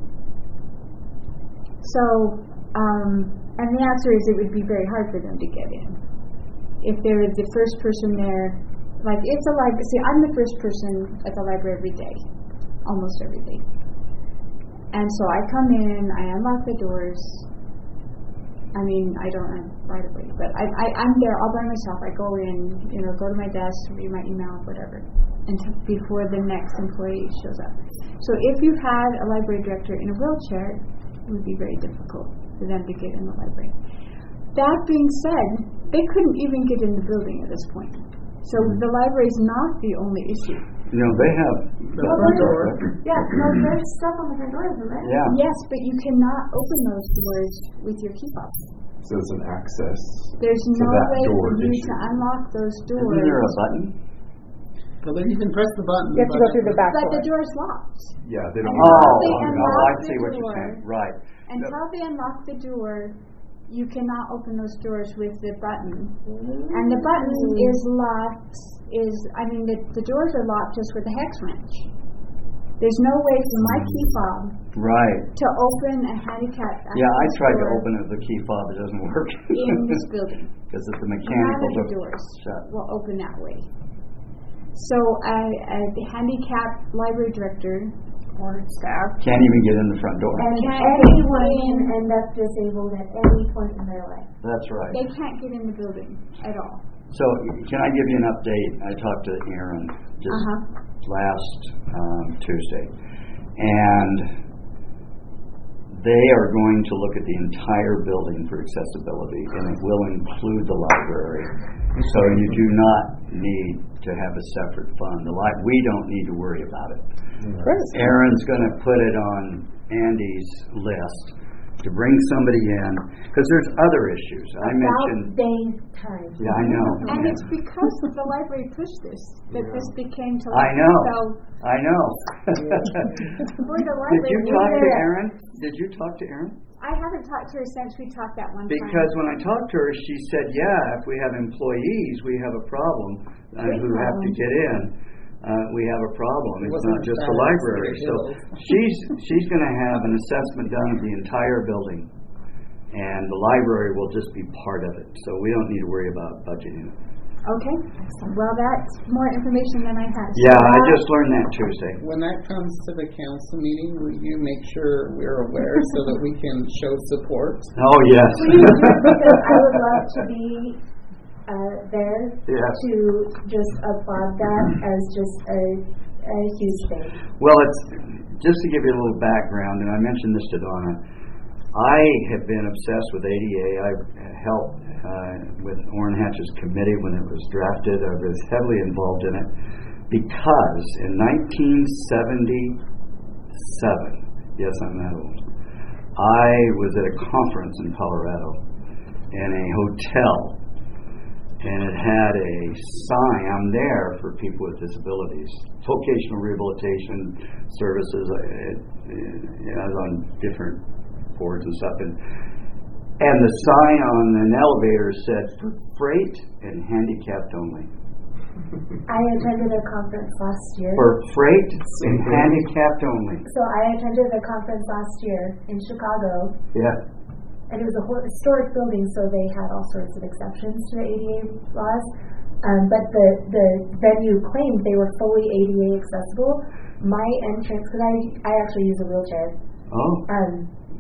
So, um, and the answer is it would be very hard for them to get in. If they're the first person there Like it's a library. See, I'm the first person at the library every day, almost every day. And so I come in, I unlock the doors. I mean, I don't run right away, but I, I, I'm there all by myself. I go in, you know, go to my desk, read my email, whatever, until before the next employee shows up. So if you had a library director in a wheelchair, it would be very difficult for them to get in the library. That being said, they couldn't even get in the building at this point. So the library is not the only issue. You know, they have the front door. Yeah, no, there's stuff on the front door, isn't there? Yeah. Yes, but you cannot open those doors with your key fob. So it's an access. There's to no that way door for you issue. to unlock those doors. Isn't there a button? But then you can press the button. You have to go through the back But door. the door's locked. Yeah, they don't. And Oh, until they no, unlock I the see what you're door, saying. Right. Until they unlock the door, you cannot open those doors with the button. And the button is locked, is, I mean, the, the doors are locked just with a hex wrench. There's no way for my key fob Right. to open a handicap access Yeah, I tried to door open it with the key fob. It doesn't work. in this building. Because the None mechanical of the door doors shut. will open that way. So uh, uh, the handicapped library director or staff Can't even get in the front door. And Can't anyone get in. can end up disabled at any point in their life. That's right. they can't get in the building at all. So can I give you an update? I talked to Aaron just Uh-huh. last um, Tuesday, and they are going to look at the entire building for accessibility, and it will include the library. So you do not need to have a separate fund. The li- we don't need to worry about it. Aaron's going to put it on Andy's list to bring somebody in, because there's other issues. I mentioned. About day's time. Yeah, I know. And it's because the library pushed this that this became to I know. So, I know. boy, the Did you library talk to really- Aaron? Did you talk to Aaron? I haven't talked to her since we talked that one Because time. when I talked to her, she said, yeah, if we have employees, we have a problem uh, who have to get in. Uh, we have a problem. It It's wasn't not just as the bad as library. Cedar So Hills. she's she's going to have an assessment done of the entire building, and the library will just be part of it. So we don't need to worry about budgeting it. Okay. Well, that's more information than I had. Yeah, I just learned that Tuesday. When that comes to the council meeting, will you make sure we're aware so that we can show support? Oh yes. Please do, because I would love to be uh, there Yes. to just applaud that as just a, a huge thing. Well, it's just to give you a little background, and I mentioned this to Donna. I have been obsessed with A D A. I helped uh, with Orrin Hatch's committee when it was drafted. I was heavily involved in it because in nineteen seventy-seven, yes, I'm that old, I was at a conference in Colorado in a hotel, and it had a sign. I'm there for people with disabilities, vocational rehabilitation services. It, it, I was on different boards and stuff, and and the sign on an elevator said for freight and handicapped only. I attended a conference last year. For freight and handicapped only. So I attended a conference last year in Chicago, Yeah. and it was a whole historic building, so they had all sorts of exceptions to the A D A laws. Um, but the, the venue claimed they were fully A D A accessible. My entrance, because I, I actually use a wheelchair. Oh. Um,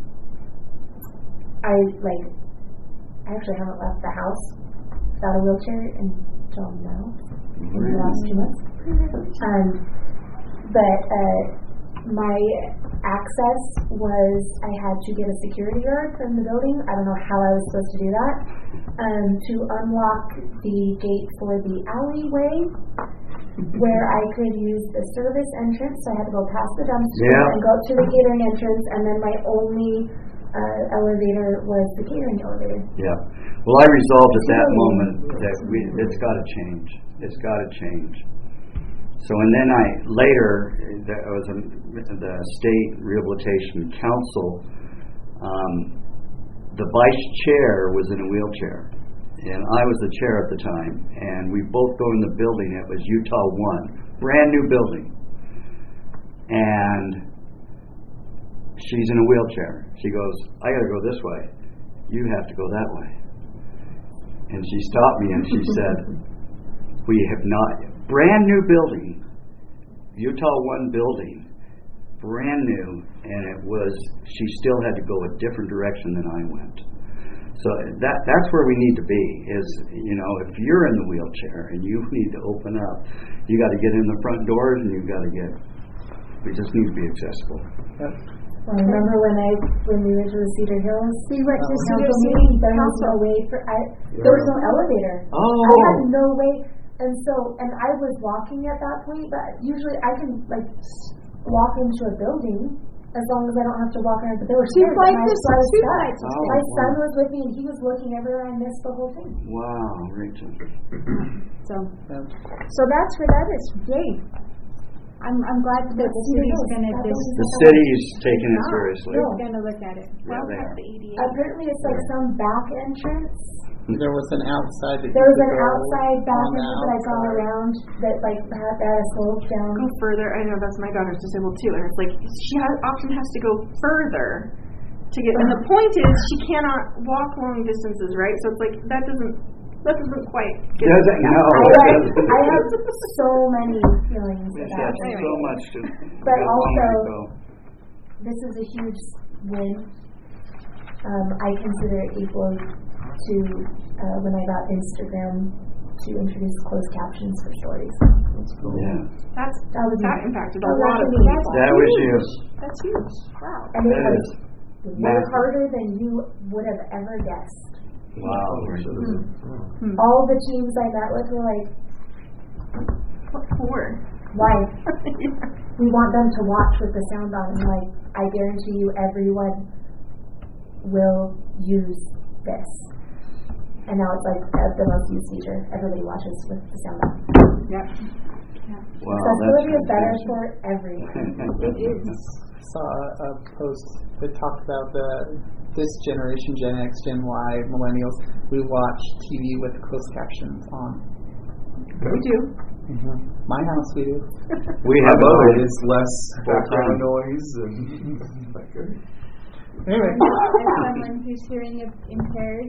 I like. I actually haven't left the house without a wheelchair until now, in the last two months. Um, but uh, my access was I had to get a security guard from the building. I don't know how I was supposed to do that. Um, to unlock the gate for the alleyway, where I could use the service entrance, so I had to go past the dumpster Yeah. and go up to the catering entrance, and then my only uh, elevator was the catering elevator. Yeah. Well, I resolved at that moment that we it's got to change. It's got to change. So, and then I later that was a, the State Rehabilitation Council. Um, the vice chair was in a wheelchair, and I was the chair at the time. And we both go in the building. It was Utah One, brand new building, and she's in a wheelchair. She goes, I got to go this way. You have to go that way. And she stopped me and she said, we have not, brand new building, Utah One building, brand new, and it was, she still had to go a different direction than I went. So that that's where we need to be, is, you know, if you're in the wheelchair and you need to open up, you got to get in the front doors and you got to get, we just need to be accessible. Yep. Well, I remember when I when we went to the Cedar Hills, We went to council Cedar meeting, City there was no Council. way for I there was no elevator. Oh. I had no way, and so and I was walking at that point, but usually I can like walk into a building as long as I don't have to walk around the door. Two stairs, flights and I- of- so I was two stuck. flights of Oh, My wow. son was with me, and he was looking everywhere. I missed the whole thing. Wow, Rachel. So, Yep. so that's where that is. Yay. I'm, I'm glad that the city's going to just, The city's taking it seriously. No. going to look at it. Yeah, Well, they that's are. the A D A. Apparently, it's like some back entrance. There was an outside. That There you was could an go outside back on the entrance that I saw outside. around that like had, had a slope down. Go further. I know that's my daughter's disabled too, and it's like she has, often has to go further to get. And the point is, she cannot walk long distances, right? So it's like that doesn't that doesn't quite get. Doesn't, no. I it have, doesn't. I have so many feelings We've about got it. so much to, But a long way to also- go. This is a huge win. Um, I consider it equal to uh, when I got Instagram to introduce closed captions for stories. Yeah. That's That was that huge. impacted a That was lot of actually people. huge. That was you. That's huge. Wow. And it That was is way massive. harder than you would have ever guessed. Wow. Hmm. All the teams I met with were like, What for? why? Yeah. We want them to watch with the sound on. And like, I guarantee you everyone will use this. And now it's like uh, the most used feature. Everybody watches with the sound on. Yep. Wow, Accessibility is better that's for everyone. It is. Saw a post that talked about the this generation, Gen X, Gen Y, millennials. We watch T V with closed captions on. We do. Mm-hmm. My house, we do. We I have love a it. It's less background time. noise and like good. Anyway, As someone who's hearing impaired,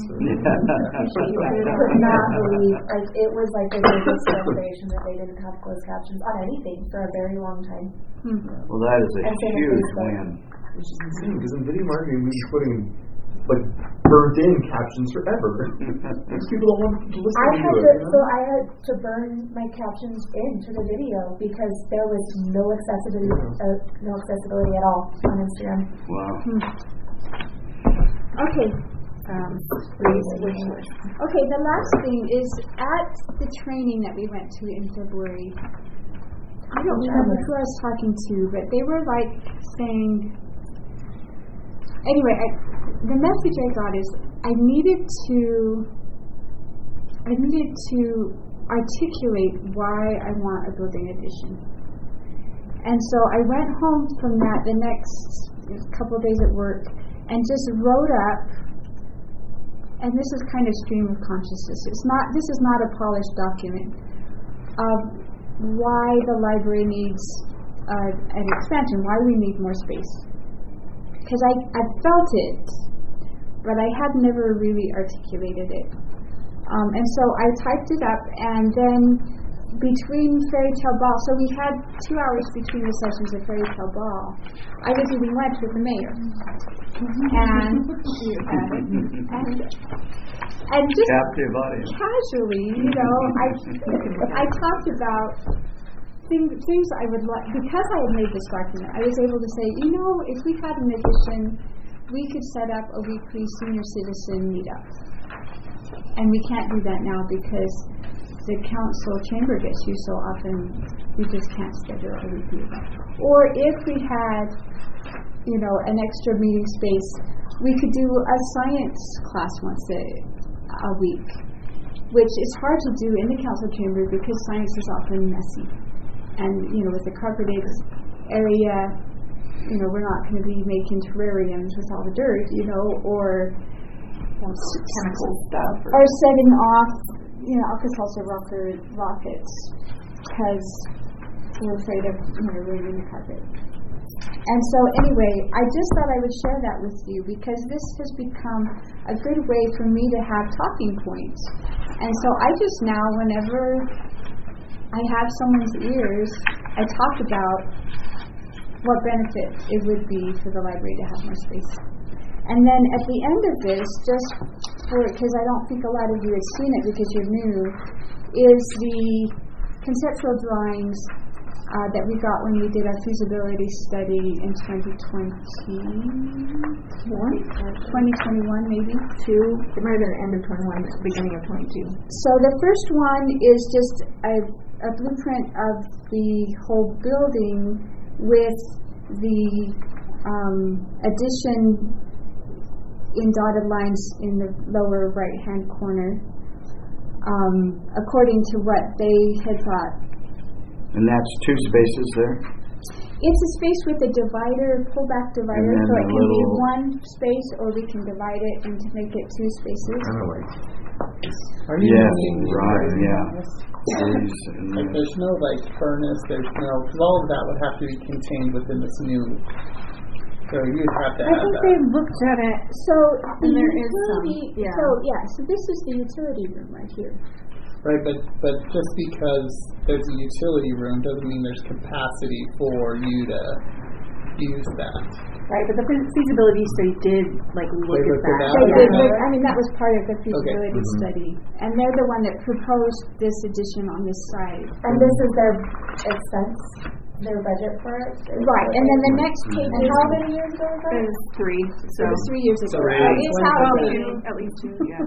I could not believe, like, it was like the biggest celebration that they didn't have closed captions on anything for a very long time. Well, that is a And same with huge Facebook. win. Which is insane because in video marketing we've been putting like burnt in captions forever. Because people don't want to listen I to had it. to, You know? so I had to burn my captions into the video because there was no accessibility, uh, no accessibility at all on Instagram. Wow. okay. Um, okay, the last thing is at the training that we went to in February. I don't remember who I was talking to, but they were like saying. Anyway, I, the message I got is I needed to. I needed to articulate why I want a building addition. And so I went home from that the next couple of days at work and just wrote up. And this is kind of stream of consciousness. It's not. This is not a polished document of why the library needs uh, an expansion. Why we need more space. Because I I felt it, but I had never really articulated it. Um, and so I typed it up, and then between Fairy Tale Ball, so we had two hours between the sessions of Fairy Tale Ball. I was eating lunch with the mayor, and and and just Captive audience. casually, you know, I I talked about things things I would like because I had made this document. I was able to say, you know, if we had an addition, we could set up a weekly senior citizen meetup. And we can't do that now because the council chamber gets used so often, we just can't schedule a weekly event. Or if we had, you know, an extra meeting space, we could do a science class once a, a week, which is hard to do in the council chamber because science is often messy. And, you know, with the carpeted area, you know, we're not going to be making terrariums with all the dirt, you know, or Chemical stuff. or setting off, you know, Alka-Seltzer rocker rockets because we're afraid of, you know, ruining the carpet. And so anyway, I just thought I would share that with you because this has become a good way for me to have talking points. And so I just now, whenever I have someone's ears, I talk about what benefit it would be for the library to have more space. And then at the end of this, just for, because I don't think a lot of you have seen it because you're new, is the conceptual drawings uh, that we got when we did our feasibility study in twenty twenty-one, twenty twenty-one maybe, two. It might have been the end of twenty-one, beginning of twenty-two. So the first one is just a, a blueprint of the whole building with the um, addition in dotted lines in the lower right-hand corner, um, according to what they had thought. And that's two spaces there? It's a space with a divider, pull-back divider, then so it a can be little- one space, or we can divide it and to make it two spaces. Kind of like Are you Yes, using right, the- yeah. These and Like, this. there's no like furnace, there's no, because all of that would have to be contained within this new. So you'd have to I add think that. they looked at it. So the And there is some, utility, yeah. so yeah, so this is the utility room right here. Right, but but just because there's a utility room doesn't mean there's capacity for you to use that. Right, but the fe- feasibility study did like look They at looked at that. that? They Okay. did, look- I mean, that was part of the feasibility Mhm. study, and they're the one that proposed this addition on this side. And this is their expense, their budget for it? Is Right, that and then the what next they- page And is, how many years ago was It that? was three, so. it was three years ago. Three. Uh, It's how Well, they, two, at least two, yeah.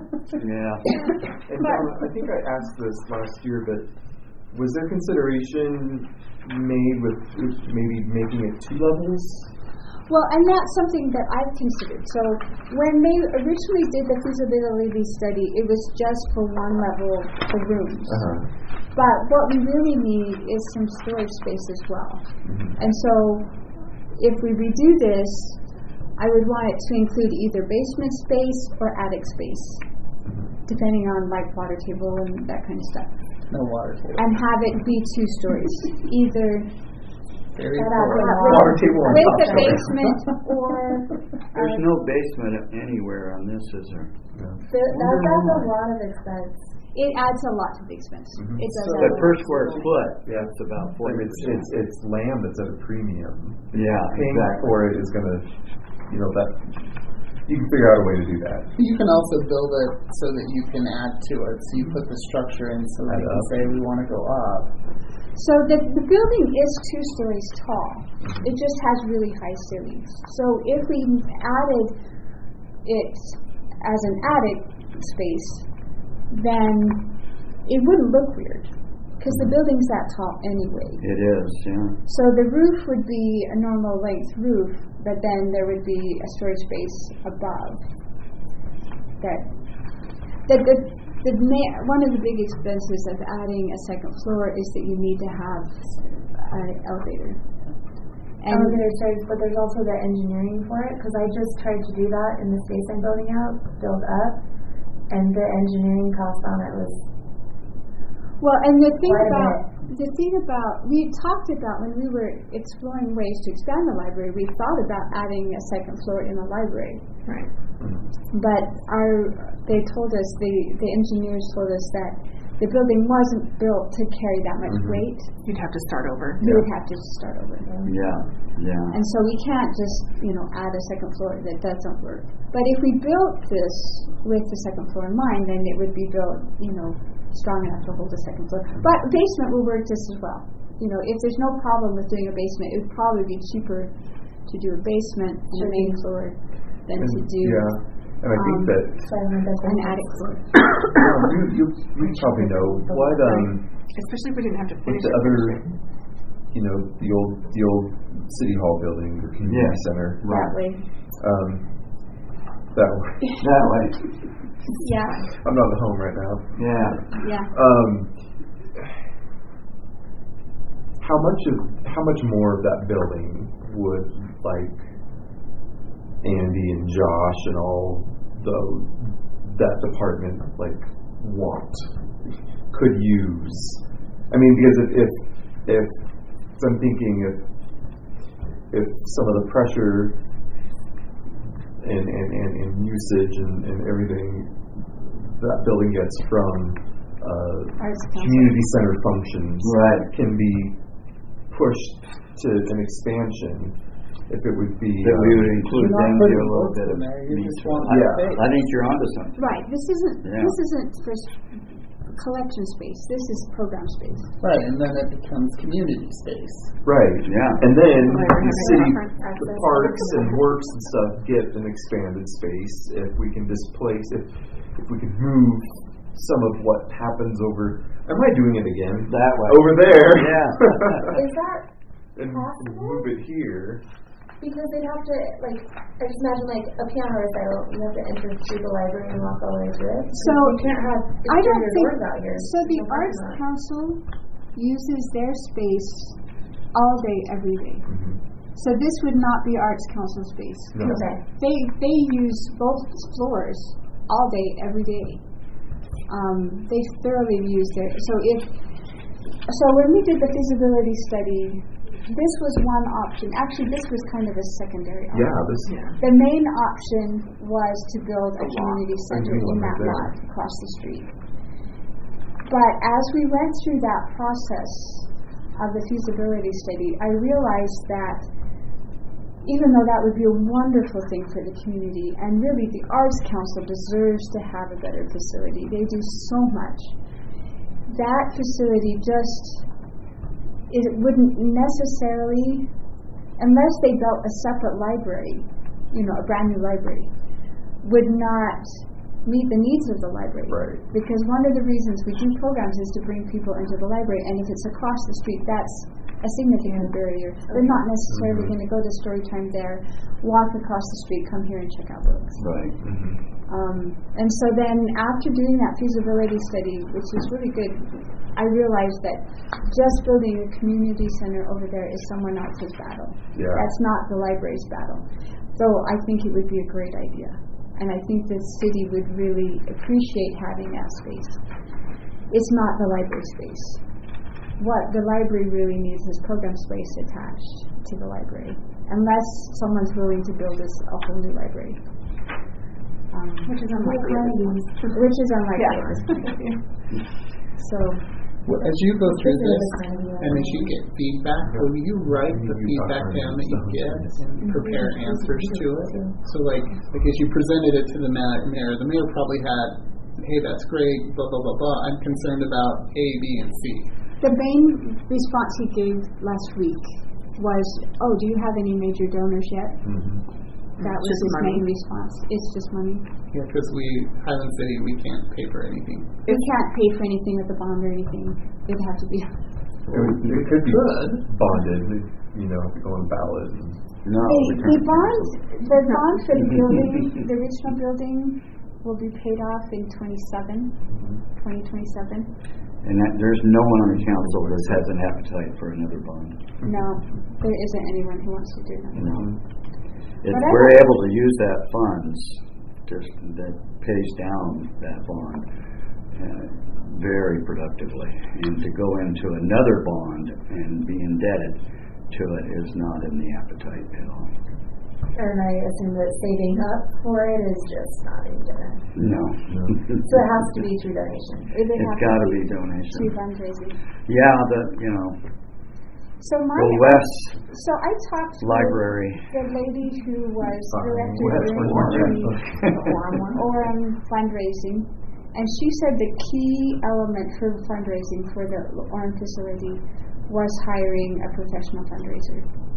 Yeah. And Donna, I think I asked this last year, but was there consideration made with with maybe making it two levels? well, and that's something that I've considered. So when they originally did the feasibility study, it was just for one level of rooms. Uh-huh. But what we really need is some storage space as well. Mhm. And so if we redo this, I would want it to include either basement space or attic space, depending on like water table and that kind of stuff. No water table. And have it be two stories, either Very that poor. out Water with, table on with top the of it. basement or There's uh, no basement anywhere on this, is there? That that adds a lot of expense. it adds a lot to the expense. Mhm. It does So- add But a per lot. square foot, that's about Like forty it's, percent. it's it's land that's at a premium. Yeah, Paying exactly. for it is gonna, you know, that you can figure out a way to do that. You can also build it so that you can add to it. So you put the structure in so that Add you can up. say we want to go up. So the, the building is two stories tall. It just has really high ceilings. So if we added it as an attic space, then it wouldn't look weird because the building's that tall anyway. It is, yeah. So the roof would be a normal length roof, but then there would be a storage space above. That that the the ma- one of the big expenses of adding a second floor is that you need to have an elevator. And Elevator stairs, but there's also the engineering for it, because I just tried to do that in the space I'm building out, build up, and the engineering cost on it was well, and the thing Quite a about the thing about we talked about when we were exploring ways to expand the library, we thought about adding a second floor in the library. Right. But our, they told us, the, the engineers told us that the building wasn't built to carry that much Mhm. weight. You'd have to start over. We would have to start over. Yeah, yeah. And so we can't just, you know, add a second floor. That doesn't work. But if we built this with the second floor in mind, then it would be built, you know, strong enough to hold a second floor. But basement will work just as well. You know, if there's no problem with doing a basement, it would probably be cheaper to do a basement on the main floor than to And- do yeah, and I think um, that so I went an attic floor. you, you you probably know what um Especially if we didn't have to what finish the it. other, you know, the old the old city hall building, the community Yeah. center. That way. Um, that way. That way. Yeah, I'm not at home right now. Yeah. yeah. Um, how much of how much more of that building would like Andy and Josh and all the that department like want could use? I mean, because if if, if so I'm thinking if if some of the pressure and and, and, and usage and, and everything that building gets from uh, Arts Council. community center functions Right. can be pushed to an expansion. If it would be, That we would um, include You're them not to putting a little words bit in of there, you meat just to want it. Yeah. space. I think you're onto something. Right, this isn't, Yeah. this isn't for s- collection space, this is program space. Right, and then it becomes community space. right, Yeah. and then Right, the having city, different the access. parks and works and stuff get an expanded space if we can displace, if, if we can move some of what happens over, am I doing it again? That way. Over there. Yeah. Is that And possible? move it here. Because they'd have to, like, I just imagine, like, a piano recital, you have to enter through the library and walk all the way to it. So, you can't have I don't exterior think, doors out here. so the There's no parking Arts lot. Council uses their space all day, every day. Mhm. So this would not be Arts Council space. No. Okay. They, they use both floors all day, every day. Um, they thoroughly use their, so if, so when we did the feasibility study, this was one option. Actually, this was kind of a secondary option. Yeah, this, The main option was to build a community center new in one that right lot across the street. But as we went through that process of the feasibility study, I realized that even though that would be a wonderful thing for the community, and really the Arts Council deserves to have a better facility, they do so much, that facility just, it wouldn't necessarily, unless they built a separate library, you know, a brand new library, would not meet the needs of the library. Right. Because one of the reasons we do programs is to bring people into the library, and if it's across the street, that's a significant barrier. They're not necessarily Mhm. going to go to story time there, walk across the street, come here and check out books. Right. Mhm. Um, and so then after doing that feasibility study, which is really good, I realized that just building a community center over there is someone else's battle. Yeah. That's not the library's battle. So I think it would be a great idea. And I think the city would really appreciate having that space. It's not the library space. What the library really needs is program space attached to the library, unless someone's willing to build us a whole new library. Um, Which is unlikely. at this point. which is unlikely Yeah. at this point. So, Well, as you go through This is this, a kind of and as you get feedback, will you write the feedback down that you get and prepare answers to it? So like, like as you presented it to the ma- mayor, the mayor probably had, hey, that's great, blah, blah, blah, blah. I'm concerned about A, B, and C. the main response he gave last week was, "Oh, do you have any major donors yet?" Mhm. That was Just his money. main response. It's just money. Yeah, because we, Highland City, we can't pay for anything. We can't pay for anything with the bond or anything. It'd have to be. It, would- it could be bonded, you know, go on ballot. and- No. The, we the can't bond, cancel. the bond for the building, the original building, will be paid off in twenty-seven, twenty twenty-seven. And that, there's no one on the council that has an appetite for another bond. No, there isn't anyone who wants to do that. No. If But I we're don't- able to use that funds, just that pays down that bond uh, very productively, and to go into another bond and be indebted to it is not in the appetite at all. And I assume that saving up for it is just not even gonna. No. So it has to be through donation. It would It's have got to to be be to donation. fundraising. Yeah, the you know So my, the West so I talked with Library. the lady who was Fine. director West during Library. the Orem fundraising, and she said the key element for fundraising for the Orem facility was hiring a professional fundraiser,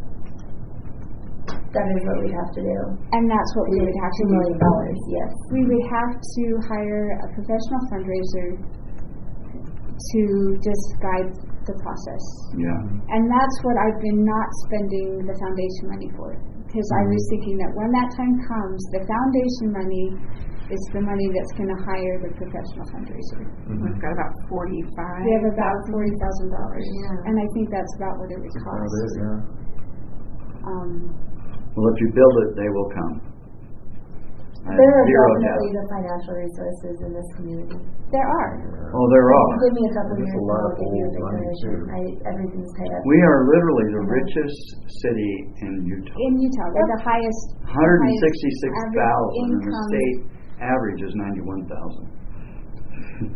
That is what we'd have to do. and that's what we would have to Two do. million dollars, yes. We would have to hire a professional fundraiser to just guide the process. Yeah. And that's what I've been not spending the foundation money for. Because I was thinking that when that time comes, the foundation money is the money that's going to hire the professional fundraiser. We've got about forty-five. We have about forty thousand dollars. Yeah. And I think that's about what it would About cost. it, yeah. Um, Well, if you build it, they will come. I have There are zero definitely doubt. the financial resources in this community. there are. Oh, there If are. you give me a couple There's years, a lot I'll of give you a old big money, donation. too. I, everything's paid up. We are literally the richest city in Utah. In Utah, we're the highest. one hundred sixty-six thousand, and the income. state average is ninety-one thousand.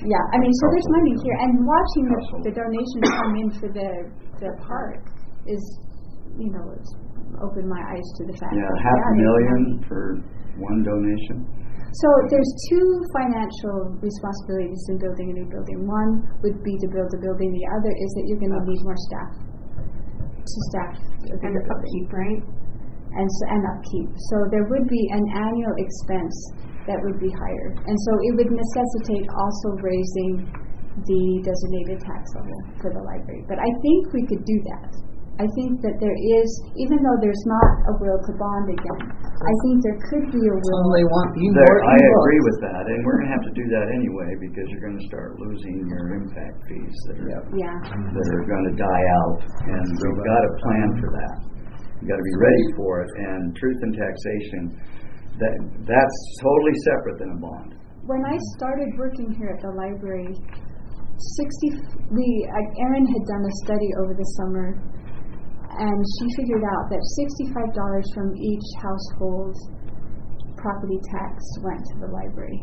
Yeah, I mean, so there's money here, and watching the, the donations come in for the the park is, you know, it's opened my eyes to the fact. Yeah, that, half a there's million money. for one donation. So there's two financial responsibilities in building a new building. One would be to build a building. The other is that you're going to need more staff to staff the And building. upkeep, right? And, so, and upkeep. So there would be an annual expense that would be higher. And so it would necessitate also raising the designated tax level for the library. But I think we could do that. I think that there is, even though there's not a will to bond again, I think there could be a will. Well, they want you There, more I e-books. agree with that, and we're going to have to do that anyway because you're going to start losing your impact fees that are Yeah. that are going to die out, and we've got to plan for that. You've got to be ready for it. And truth in taxation, that that's totally separate than a bond. When I started working here at the library, sixty we uh, Erin had done a study over the summer, and she figured out that sixty-five dollars from each household property tax went to the library.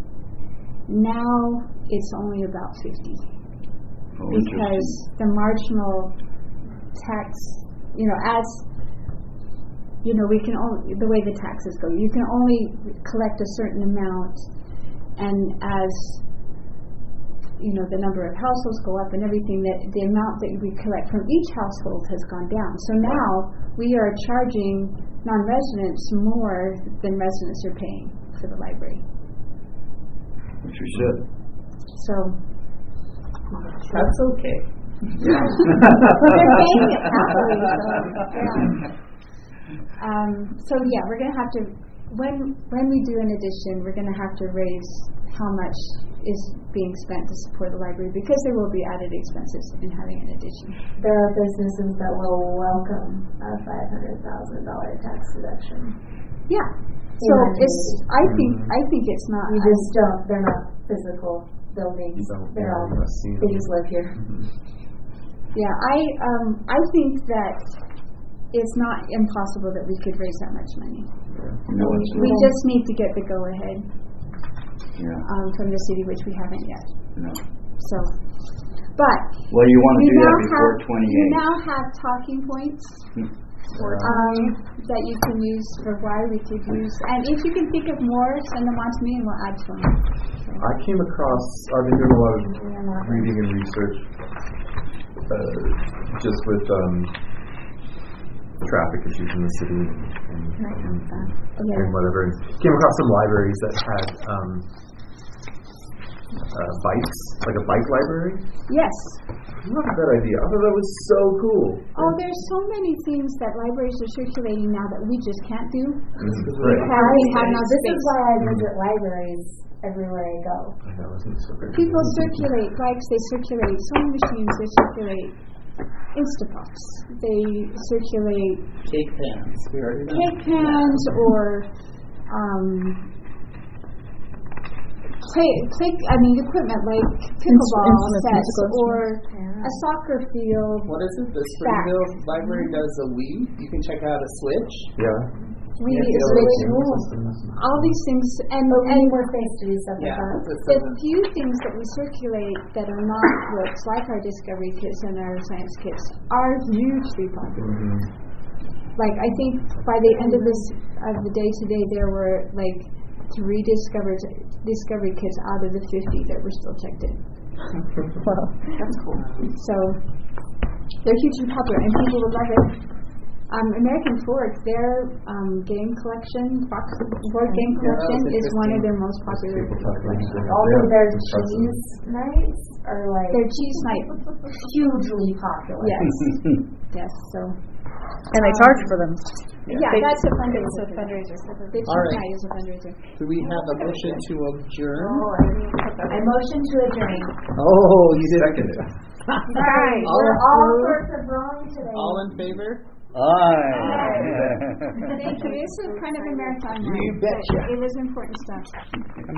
Now it's only about fifty, Oh, because the marginal tax, you know, as you know, we can only, the way the taxes go, you can only collect a certain amount, and as you know, the number of households go up and everything, that the amount that we collect from each household has gone down. So now we are charging non-residents more than residents are paying for the library. Which you should. So That's okay. they're paying it happily. So, yeah. Um, so yeah, we're gonna have to, when when we do an addition, we're gonna have to raise how much is being spent to support the library, because there will be added expenses in having an addition. There are businesses that will welcome a five hundred thousand dollar tax reduction. Yeah. So Yeah. it's. I think. I think it's not. You just don't. They're not physical buildings. You don't- They're yeah, all. you must see They them. just live here. Yeah. I. Um. I think that it's not impossible that we could raise that much money. No, it's We not. just need to get the go ahead Yeah. um, from the city, which we haven't yet. No. So, but Well, you want to we do that now before have. You twenty-eight. now have talking points. Um, that you can use for why we could use, and if you can think of more, send them on to me and we'll add to them. I came across, I've been doing a lot of reading and research uh, just with um, traffic issues in the city and, and, Okay. and whatever. And came across some libraries that had um, uh, bikes, like a bike library. Yes. I love that idea. I thought that was so cool. Oh, there's so many things that libraries are circulating now that we just can't do. This is We great. have, we have no This is space. why I visit libraries everywhere I go. I know, isn't it so great? People circulate bikes, they circulate sewing machines, they circulate Instapops, they circulate Cake pans. We already know. cake pans or um, play, play, I mean, equipment like pickleball Instruments, sets musical or a soccer field. What is it? The Springville Library does a Wii. You can check out a Switch. Yeah. We Yeah, it's the really other cool. All these things, and, But we and need more space to do stuff Yeah. like that. it's the a- few things that we circulate that are not books, like our Discovery kits and our science kits, are hugely popular. Mm-hmm. Like, I think by the end of this of the day today, there were like three discovered Discovery kits out of the fifty that were still checked in. That's cool. So they're hugely popular, and people would love it. Um, American Fork, their um, game collection, box board game Yeah, that collection, was is one of interesting. their most popular collections. Also, Yeah, their impressive. cheese nights are like Their cheese night, hugely popular. yes, yes. So And they charge for them. yeah, They- that's a fundraiser. fundraiser. The cheese All right. night is a fundraiser. Do we have a motion to adjourn? I motion to adjourn. Oh, you did. Second it. Sorry, All we're all approved? sorts of wrong today. All in favor? Aye. Thank you. This is kind of a marathon. You ride, but betcha. It was important stuff.